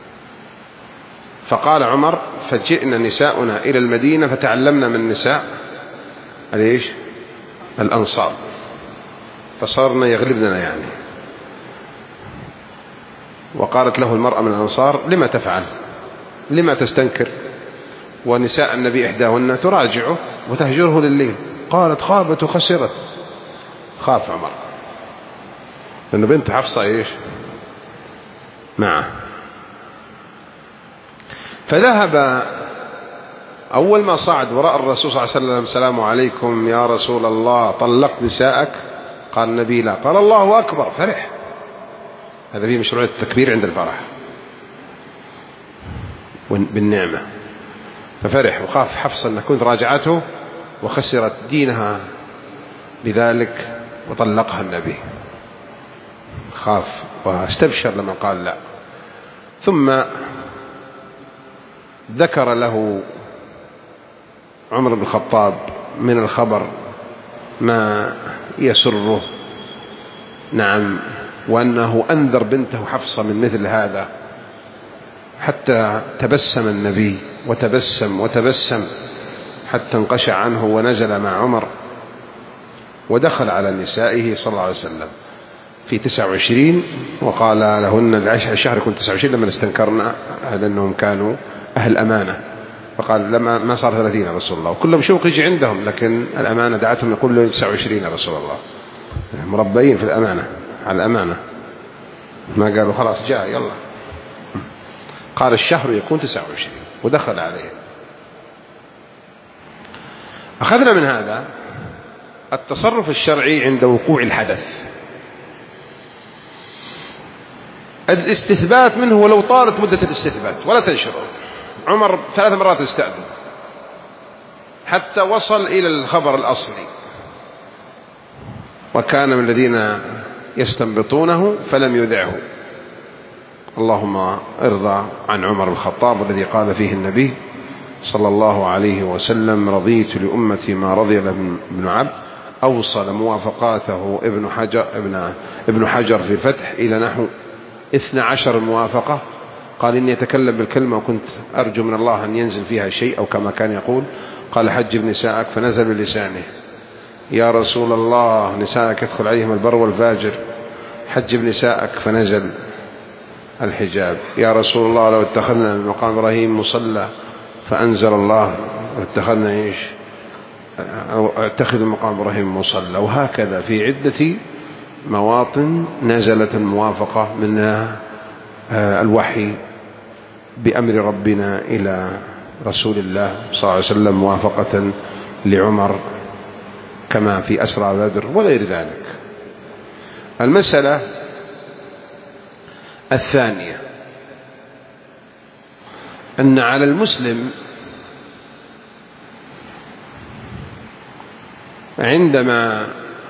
فقال عمر فجئنا نساؤنا إلى المدينة فتعلمنا من نساء ليش الأنصار، فصارنا يغلبنا يعني. وقالت له المرأة من الأنصار لما تفعل، لما تستنكر، ونساء النبي إحداهن تراجعه وتهجره لليل. قالت خابت وخسرت. خاف عمر لأنه بنت حفصة إيش معه. فذهب أول ما صعد وراء الرسول صلى الله عليه وسلم السلام عليكم يا رسول الله طلقت نساءك؟ قال النبي لا. قال الله أكبر، فرح. هذا فيه مشروع التكبير عند الفرح بالنعمة. ففرح وخاف حفصة أن كنت راجعته وخسرت دينها بذلك وطلقها النبي، خاف واستبشر لما قال لا. ثم ذكر له عمر بن الخطاب من الخبر ما يسره، نعم، وأنه أنذر بنته حفصة من مثل هذا، حتى تبسم النبي وتبسم وتبسم حتى انقشع عنه ونزل مع عمر ودخل على نسائه صلى الله عليه وسلم في تسعة وعشرين، وقال لهن الشهر يكون تسعة وعشرين لما استنكرنا لأنهم كانوا أهل أمانة. فقال لما ما صار ثلاثين يا رسول الله، وكلهم شوق يجي عندهم، لكن الأمانة دعتهم يقول له تسعة وعشرين يا رسول الله، مربيين في الأمانة على الأمانة، ما قالوا خلاص جاء يلا. قال الشهر يكون تسعة وعشرين ودخل عليه. أخذنا من هذا التصرف الشرعي عند وقوع الحدث، الاستثبات منه ولو طالت مدة الاستثبات ولا تنشره. عمر ثلاث مرات استأذن حتى وصل إلى الخبر الأصلي، وكان من الذين يستنبطونه فلم يذعه. اللهم ارضى عن عمر بن الخطاب الذي قال فيه النبي صلى الله عليه وسلم رضيت لأمتي ما رضي ابن عبد. أوصل موافقاته ابن حجر, ابن, ابن حجر في الفتح إلى نحو اثنى عشر موافقة. قال إني أتكلم بالكلمة وكنت أرجو من الله أن ينزل فيها شيء، أو كما كان يقول قال حجب نساءك، فنزل بلسانه يا رسول الله نساءك يدخل عليهم البر والفاجر، حجب نساءك، فنزل الحجاب. يا رسول الله لو اتخذنا من مقام إبراهيم مصلى، فأنزل الله اتخذنا إيش أو اتخذ مقام إبراهيم مصلى. وهكذا في عدة مواطن نزلت الموافقة من الوحي بأمر ربنا إلى رسول الله صلى الله عليه وسلم موافقة لعمر، كما في أسرى بدر وغير ذلك. المسألة الثانية أن على المسلم عندما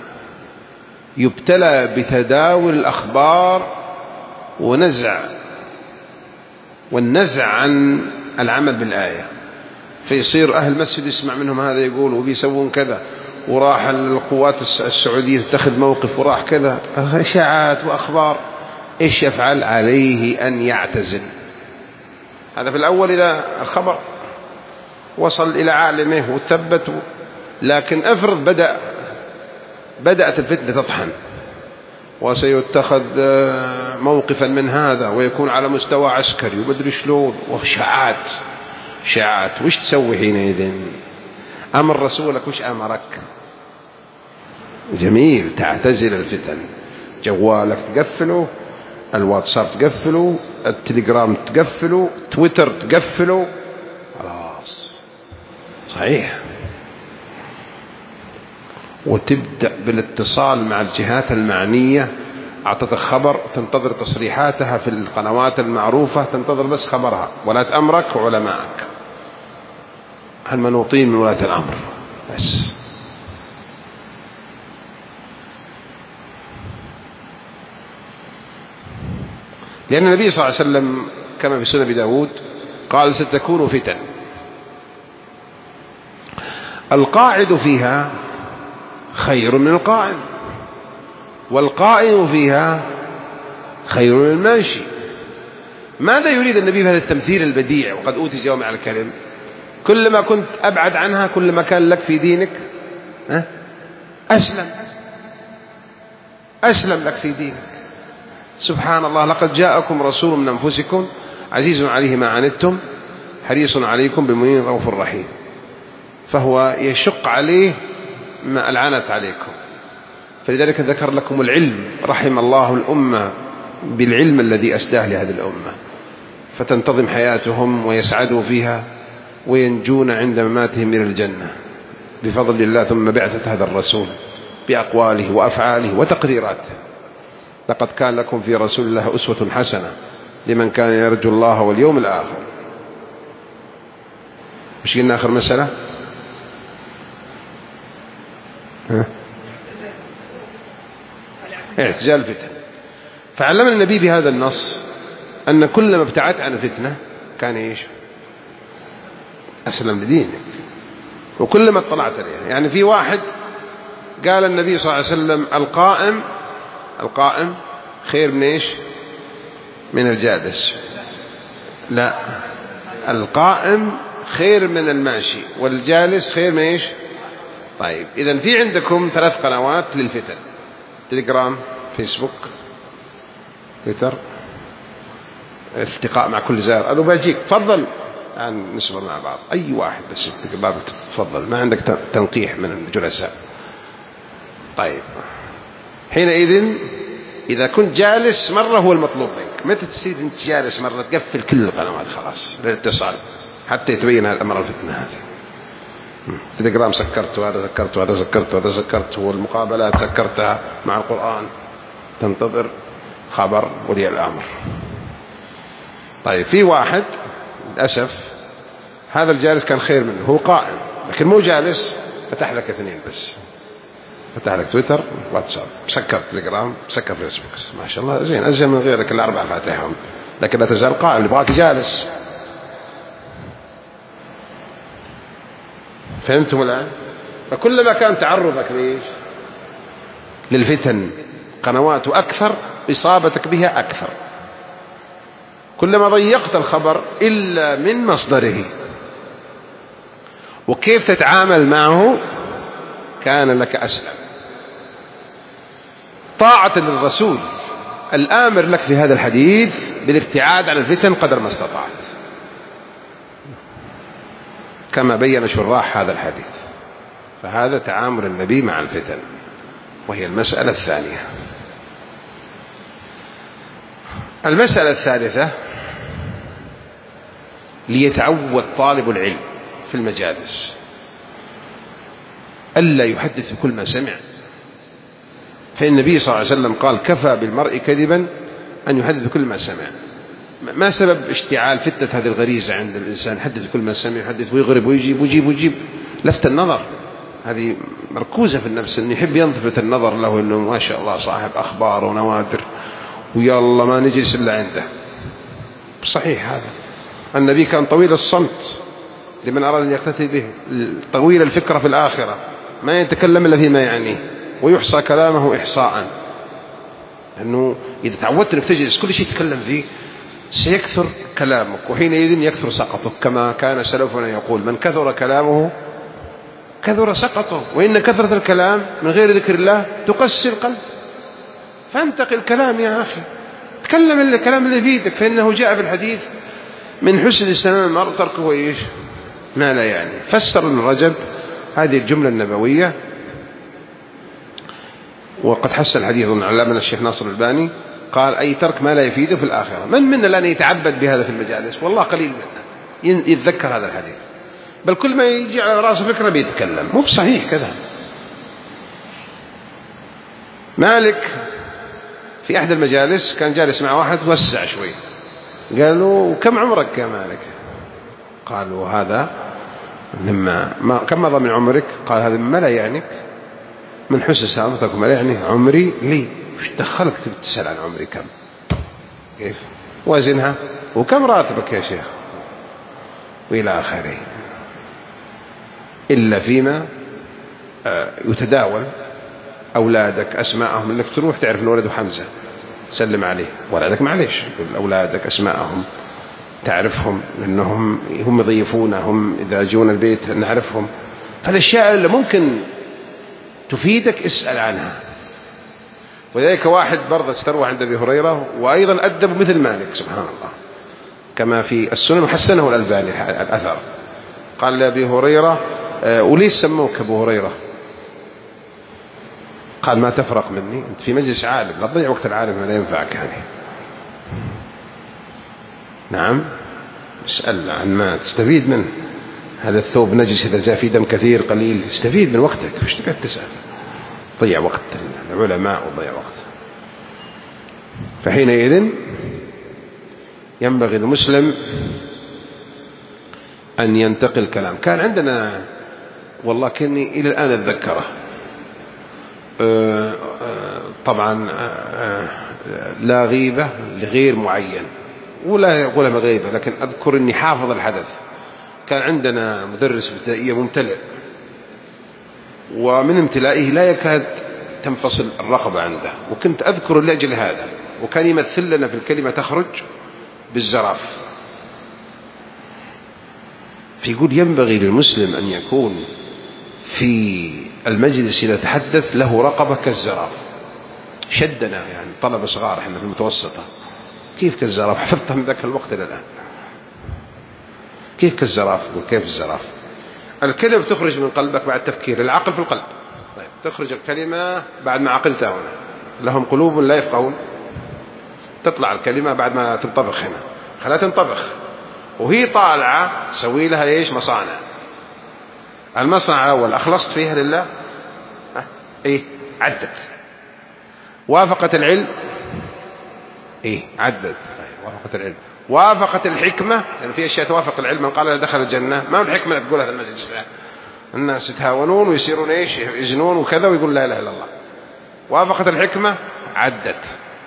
يبتلى بتداول الأخبار ونزع والنزع عن العمل بالآية، فيصير أهل المسجد يسمع منهم هذا يقول وبيسوون كذا، وراح القوات السعودية تتخذ موقف، وراح كذا، إشاعات وأخبار. إيش يفعل؟ عليه أن يعتزل. هذا في الأول إذا الخبر وصل إلى عالمه وثبته، لكن أفرض بدأ بدأت الفتنة تطحن وسيتخذ موقفا من هذا ويكون على مستوى عسكري ومدري شلون وشعات شعات، وش تسوي حينئذ؟ أمر رسولك وش أمرك؟ جميل، تعتزل الفتن. جوالك تقفله، الواتساب تقفله، التليجرام تقفله، تويتر تقفله، خلاص صحيح. وتبدأ بالاتصال مع الجهات المعنية، أعطتك خبر تنتظر تصريحاتها في القنوات المعروفة، تنتظر بس خبرها. ولاة أمرك وعلمائك المنوطين من ولاة الأمر بس. لأن النبي صلى الله عليه وسلم كما في سنن أبي داود قال ستكون فتن القاعد فيها خير من القائم، والقائم فيها خير من الماشي. ماذا يريد النبي بهذا التمثيل البديع وقد أوتي جوامع الكلم؟ كلما كنت أبعد عنها كلما كان لك في دينك أسلم أسلم لك في دينك. سبحان الله، لقد جاءكم رسول من أنفسكم عزيز عليه ما عنتم حريص عليكم بالمؤمنين رؤوف رحيم. فهو يشق عليه ما ألعنت عليكم، فلذلك ذكر لكم العلم. رحم الله الأمة بالعلم الذي أسداه لهذه الأمة، فتنتظم حياتهم ويسعدوا فيها وينجون عند مماتهم إلى الجنة بفضل الله. ثم بعثة هذا الرسول بأقواله وأفعاله وتقريراته. لقد كان لكم في رسول الله أسوة حسنة لمن كان يرجو الله واليوم الآخر. مش قلنا آخر مسألة؟ ها؟ اعتزال الفتن. فعلمنا النبي بهذا النص أن كلما ابتعدت عن فتنة كان إيش؟ أسلم لدينك، وكلما اطلعت عليها. يعني في واحد قال النبي صلى الله عليه وسلم القائم القائم خير من إيش؟ من الجالس. لا، القائم خير من الماشي، والجالس خير من إيش؟ طيب إذن في عندكم ثلاث قنوات للفتن: تليجرام، فيسبوك، تويتر. التقاء مع كل زائر، أنا باجيك تفضل يعني نسمع مع بعض. أي واحد بس بابك تفضل، ما عندك تنقيح من الجلساء. طيب حينئذ إذا كنت جالس مرة هو المطلوب منك. متى تصير أنت جالس مرة تقفل كل القنوات خلاص للاتصال حتى يتبين هذا الأمر الفتنة هذه. تليجرام سكرت، وهذا سكرت، وهذا سكرت، وهذا سكرت، والمقابلات سكرتها مع القرآن، تنتظر خبر ولي الأمر. طيب في واحد للأسف هذا الجالس كان خير منه، هو قائم لكن مو جالس، فتح لك اثنين بس، فتح لك تويتر واتساب، سكر تليجرام، سكر فيسبوك، ما شاء الله زين، أزين من غيرك الأربعة فاتحهم، لكن لا تزال قائم، يبغاك جالس. فهمتم الآن؟ فكلما كان تعرضك ليش للفتن قنوات أكثر، إصابتك بها أكثر. كلما ضيقت الخبر إلا من مصدره وكيف تتعامل معه كان لك أسلم. طاعة للرسول الآمر لك في هذا الحديث بالابتعاد عن الفتن قدر ما استطعت، كما بين شراح هذا الحديث. فهذا تعامل النبي مع الفتن، وهي المسألة الثانية. المسألة الثالثة: ليتعود طالب العلم في المجالس ألا يحدث بكل ما سمع، فإن النبي صلى الله عليه وسلم قال: كفى بالمرء كذبا أن يحدث بكل ما سمع. ما سبب اشتعال فتنة هذه الغريزة عند الإنسان؟ يحدث بكل ما سمع، يحدث ويغرب ويجيب ويجيب ويجيب. لفت النظر هذه مركوزة في النفس، أنه يحب ينتفت النظر له أنه ما شاء الله صاحب أخبار ونوادر، ويلا ما نجلس إلا عنده. صحيح هذا. النبي كان طويل الصمت لمن أراد أن يقتدي به، طويل الفكرة في الآخرة، ما يتكلم إلا فيما يعنيه، ويحصى كلامه إحصاء. أنه إذا تعودت أنك تجلس كل شيء تتكلم فيه سيكثر كلامك، وحينئذ يكثر سقطك، كما كان سلفنا يقول: من كثر كلامه كثر سقطه، وإن كثرة الكلام من غير ذكر الله تقسي القلب. فانتقي الكلام يا أخي، تكلم الكلام اللي بيدك، فإنه جاء في الحديث: من حسن الإسلام المرء تركه إيش ما لا يعني. فسر ابن رجب هذه الجملة النبوية وقد حسن الحديث من علامنا الشيخ ناصر الألباني، قال أي ترك ما لا يفيده في الآخرة. من منا الآن يتعبد بهذا في المجالس؟ والله قليل منا يتذكر هذا الحديث، بل كل ما يجي على رأسه فكرة بيتكلم. مو بصحيح كذا. مالك في أحد المجالس كان جالس مع واحد وسع شوي، قالوا كم عمرك يا مالك؟ قالوا هذا مما ما كم مضى من عمرك؟ قال هذا مما لا يعنيك، من حسن سلامتكم لا يعني عمري لي. وش دخلك تسأل عن عمري كم؟ كيف وزنها؟ وكم راتبك يا شيخ؟ وإلى آخره، إلا فيما يتداول. أولادك أسماءهم، أنك تروح تعرف أن ولده حمزة سلم عليه، ولدك معليش أولادك أسماءهم تعرفهم، لأنهم هم يضيفون، هم إذا جون البيت نعرفهم. فالأشياء اللي ممكن تفيدك اسأل عنها. وذلك واحد برضه استروى عند أبي هريرة وأيضا أدب مثل مالك سبحان الله، كما في السنن وحسنه الألباني الأثر. قال لأبي هريرة وليش سموك أبو هريرة؟ قال ما تفرق مني، أنت في مجلس عالم، لا تضيع وقت العالم لا ينفعك يعني. نعم، اسأل عن ما تستفيد منه. هذا الثوب نجس إذا جاء فيه دم كثير قليل، استفيد من وقتك، مش تقعد تسأل ضيع وقت العلماء وضيع وقت. فحينئذ ينبغي المسلم أن ينتقل كلام. كان عندنا والله كني إلى الآن أتذكره، طبعا لا غيبة لغير معين ولا يقولها غيبة، لكن أذكر أني حافظ الحدث. كان عندنا مدرس ابتدائية ممتلئ، ومن امتلائه لا يكاد تنفصل الرقبة عنده، وكنت أذكر لأجل هذا. وكان يمثل لنا في الكلمة تخرج بالزراف. فيقول ينبغي للمسلم أن يكون في المجلس إذا تحدث له رقبة كالزراف. شدنا يعني طلبة صغار احنا في المتوسطة، كيف كالزراف؟ حفظتها من ذاك الوقت إلى الآن. كيف كالزراف؟ وكيف الزراف؟ الكلمة تخرج من قلبك بعد تفكير، العقل في القلب. طيب تخرج الكلمة بعد ما عقلتها هنا، لهم قلوب لا يفقهون. تطلع الكلمة بعد ما تنطبخ هنا، خلها تنطبخ وهي طالعة سوي لها ايش؟ مصانع. المصنع الأول أخلصت فيها لله، أه؟ ايه عدت. وافقت العلم، ايه عدت. طيب وافقت العلم. وافقت الحكمة، يعني في أشياء توافق العلم. من قال دخل الجنة، ما هو الحكمة اللي تقولها في المجلس؟ الناس يتهاونون ويصيرون ايش؟ يزنون وكذا ويقول لا إله إلا الله. وافقت الحكمة عدت،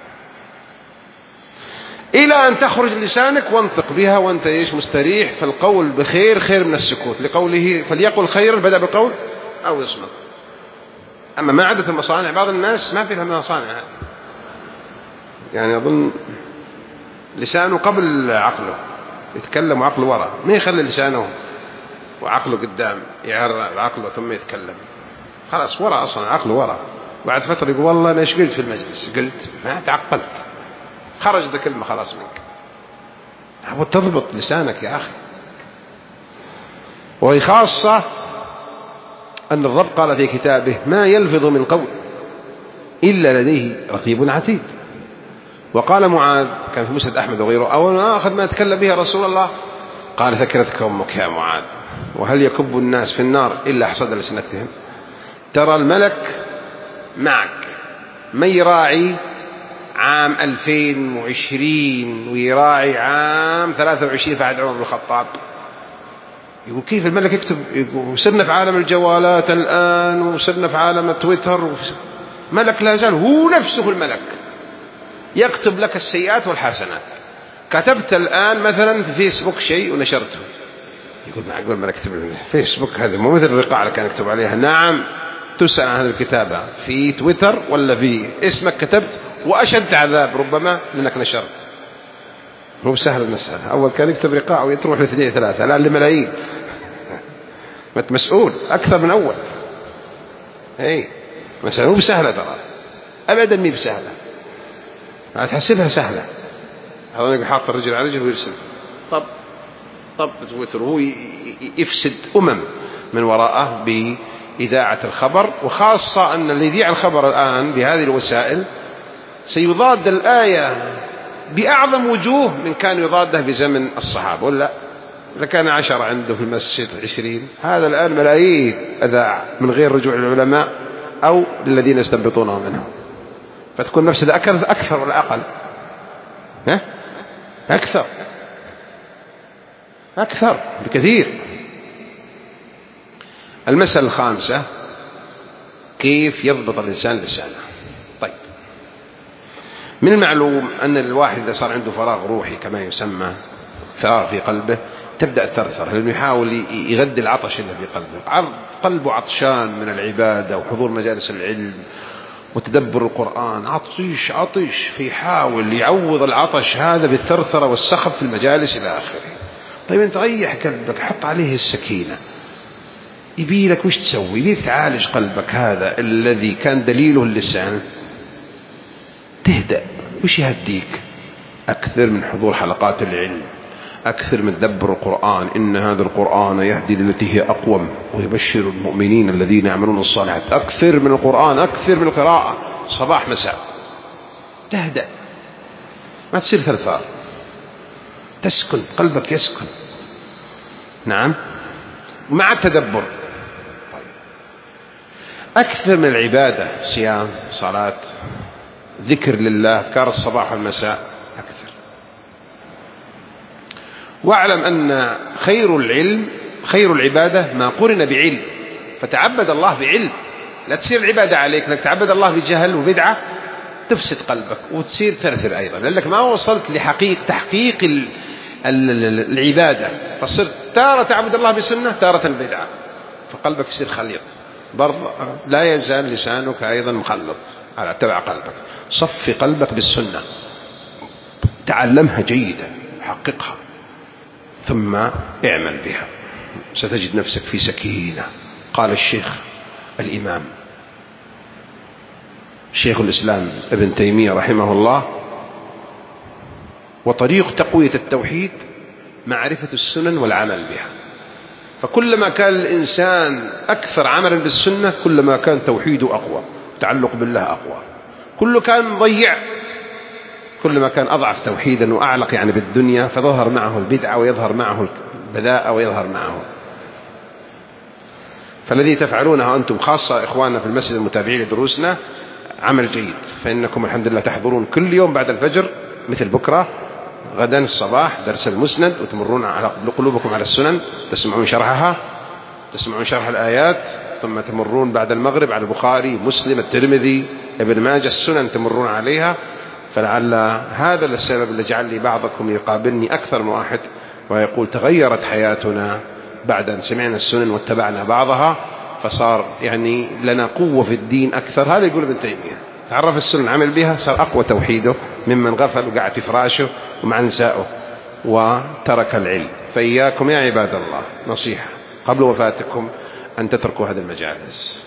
إلى أن تخرج لسانك وانطق بها وانت ايش؟ مستريح. فالقول بخير خير من السكوت، لقوله فليقل خيرا، بدأ بالقول أو يصمت. أما ما عدت المصانع، بعض الناس ما فيها مصانع هذه، يعني أظن لسانه قبل عقله، يتكلم وعقله وراء، ما يخلي لسانه وعقله قدام، يعرض عقله ثم يتكلم. خلاص وراء أصلا، عقله وراء. بعد فترة يقول والله أنا إيش قلت في المجلس؟ قلت ما تعقلت، خرج ذا كلمة خلاص منك. وتضبط لسانك يا أخي. وهي خاصة أن الرب قال في كتابه ما يلفظ من قول إلا لديه رقيب عتيد. وقال معاذ كان في مسند أحمد وغيره أو أخذ ما يتكلم به رسول الله، قال ثكرتك أمك يا معاذ، وهل يكب الناس في النار إلا حصد لسنتهم؟ ترى الملك معك ما يراعي عام ألفين وعشرين ويراعي عام ثلاثة وعشرين في عهد عمر بن الخطاب. يقول كيف الملك يكتب؟ يقول وصرنا في عالم الجوالات الآن، وصرنا في عالم تويتر، ملك لا زال هو نفسه الملك يكتب لك السيئات والحسنات. كتبت الآن مثلا في فيسبوك شيء ونشرته، يقول معقول الملك يكتب في فيسبوك؟ هذا مو مثل الرقاع اللي كان يكتب عليها. نعم تسأل عن هذه الكتابة في تويتر ولا في اسمك كتبت، وأشد عذاب ربما لأنك نشرت. مو بسهل المسألة. أول كان يكتب رقاع ويتروح لاثنين ثلاثة، الآن لملايين. ما مسؤول أكثر من أول. أي مسألة مو بسهلة ترى، أبدا مي بسهلة. هتحسبها سهلة. هذا حاط الرجل على رجل ويرسل طب طب تويتر، هو يفسد أمم من وراءه إذاعة الخبر، وخاصة أن اللي يذيع الخبر الآن بهذه الوسائل سيضاد الآية بأعظم وجوه من كان يضاده في زمن الصحابة، ولا إذا كان عشرة عنده في المسجد عشرين، هذا الآن ملايين أذاع من غير رجوع العلماء أو الذين يستنبطونه منهم، فتكون مفسدة أكثر ولا أقل؟ ها؟ أكثر أكثر بكثير. المسألة الخامسة كيف يضبط الإنسان لسانه. طيب، من المعلوم أن الواحد إذا صار عنده فراغ روحي كما يسمى، فراغ في قلبه، تبدأ الثرثرة، لأنه يحاول يغذي العطش اللي في قلبه. قلبه عطشان من العبادة وحضور مجالس العلم وتدبر القرآن، عطش عطش، فيحاول يعوض العطش هذا بالثرثرة والسخب في المجالس إلى آخره. طيب أنت ريح قلبك، حط عليه السكينة، يبي لك وش تسوي؟ يبي تعالج قلبك هذا الذي كان دليله اللسان، تهدأ. وش يهديك؟ أكثر من حضور حلقات العلم، أكثر من تدبر القرآن، إن هذا القرآن يهدي للتي هي أقوم ويبشر المؤمنين الذين يعملون الصالحات. أكثر من القرآن، أكثر من القراءة صباح مساء، تهدأ، ما تصير ثرثار، تسكن، قلبك يسكن. نعم، مع التدبر. طيب. أكثر من العبادة، صيام، صلاة، ذكر لله، أذكار الصباح والمساء، أكثر. واعلم أن خير العلم، خير العبادة ما قرن بعلم، فتعبد الله بعلم، لا تصير العبادة عليك لك تعبد الله بجهل وبدعة، تفسد قلبك وتصير ثرثر أيضا، لأنك ما وصلت لحقيق تحقيق ال العبادة، فصرت تارة تعبد الله بسنة، تارة البدعة، فقلبك يصير خليط برضه، لا يزال لسانك أيضا مخلط على تبع قلبك. صف قلبك بالسنة، تعلمها جيدا، حققها، ثم اعمل بها، ستجد نفسك في سكينة. قال الشيخ الإمام شيخ الإسلام ابن تيمية رحمه الله: وطريق تقوية التوحيد معرفة السنن والعمل بها. فكلما كان الإنسان أكثر عملا بالسنة كلما كان توحيده أقوى، تعلق بالله أقوى. كل كان مضيع كلما كان أضعف توحيدا وأعلق يعني بالدنيا، فظهر معه البدعة ويظهر معه البذاءة ويظهر معه. فالذي تفعلونه أنتم خاصة إخواننا في المسجد المتابعين لدروسنا عمل جيد، فإنكم الحمد لله تحضرون كل يوم بعد الفجر، مثل بكرة غدا الصباح درس المسند، وتمرون على قلوبكم على السنن، تسمعون شرحها، تسمعون شرح الآيات، ثم تمرون بعد المغرب على البخاري، مسلم، الترمذي، ابن ماجه، السنن تمرون عليها. فلعل هذا السبب اللي جعل لي بعضكم يقابلني أكثر من واحد ويقول تغيرت حياتنا بعد أن سمعنا السنن واتبعنا بعضها، فصار يعني لنا قوة في الدين أكثر. هذا يقول ابن تيمية، تعرف السنن عمل بها، صار أقوى توحيده ممن غفل وقعد في فراشه ومع نسائه وترك العلم. فإياكم يا عباد الله، نصيحة قبل وفاتكم أن تتركوا هذه المجالس.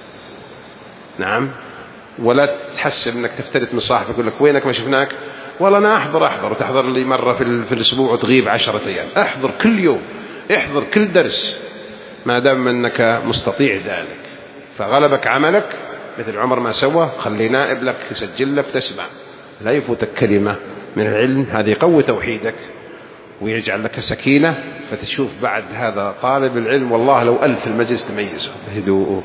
نعم، ولا تحسب أنك تفترت من صاحبك يقول لك وينك ما شفناك، والله أنا أحضر أحضر وتحضر لي مرة في, في الأسبوع وتغيب عشرة أيام. أحضر كل يوم، احضر كل درس ما دام أنك مستطيع ذلك. فغلبك عملك مثل عمر ما سوى، خلي نائب لك يسجل لك تسمع، لا يفوتك كلمة من العلم. هذه يقوي توحيدك ويجعل لك سكينة، فتشوف بعد هذا طالب العلم والله لو ألف المجلس تميزه بهدوءه.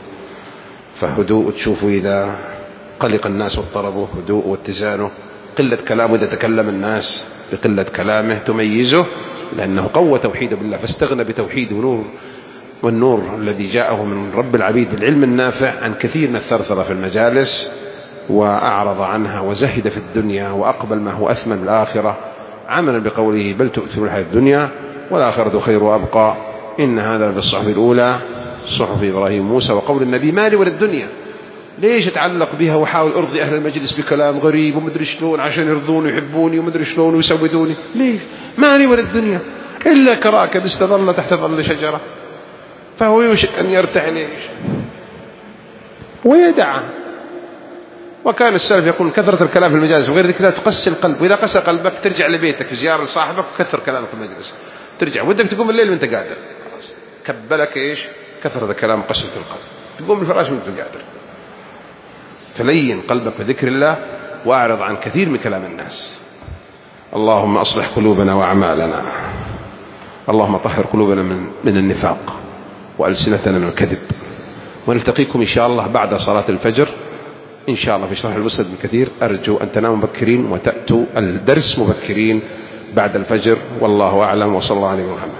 فهدوء تشوفوا إذا قلق الناس واضطربوا، هدوء واتزانه، قلة كلامه إذا تكلم الناس بقلة كلامه تميزه، لأنه قوى توحيده بالله، فاستغنى بتوحيد ونور والنور الذي جاءه من رب العبيد بالعلم النافع عن كثير من الثرثرة في المجالس، وأعرض عنها وزهد في الدنيا وأقبل ما هو أثمن الآخرة، عملا بقوله بل تؤثرون الحياة الدنيا والآخرة خير وأبقى، إن هذا في الصحف الأولى صحف إبراهيم موسى. وقول النبي مالي ولا الدنيا، ليش أتعلق بها وحاول أرضي أهل المجلس بكلام غريب ومدري شلون عشان يرضوني ويحبوني ومدري شلون ويسودوني؟ ليش؟ مالي ولا الدنيا إلا كراكب استظل تحت ظل شجرة فهو يوشك أن يرتعل ويدعى. وكان السلف يقول كثرة الكلام في المجالس وغير ذلك تقسي القلب، وإذا قسى قلبك ترجع لبيتك في زيارة لصاحبك وكثر كلامك في المجلس، ترجع ودك تقوم الليل وانت قادر، كبلك إيش؟ كثرة الكلام قسوة القلب. تقوم من الفراش وانت قادر. فلين قلبك بذكر الله وأعرض عن كثير من كلام الناس. اللهم أصلح قلوبنا وأعمالنا، اللهم طهر قلوبنا من من النفاق وألسنتنا من الكذب. ونلتقيكم إن شاء الله بعد صلاة الفجر إن شاء الله في شرح المسند ابن كثير. أرجو أن تناموا مبكرين وتأتوا الدرس مبكرين بعد الفجر، والله أعلم، وصلى الله عليه وسلم.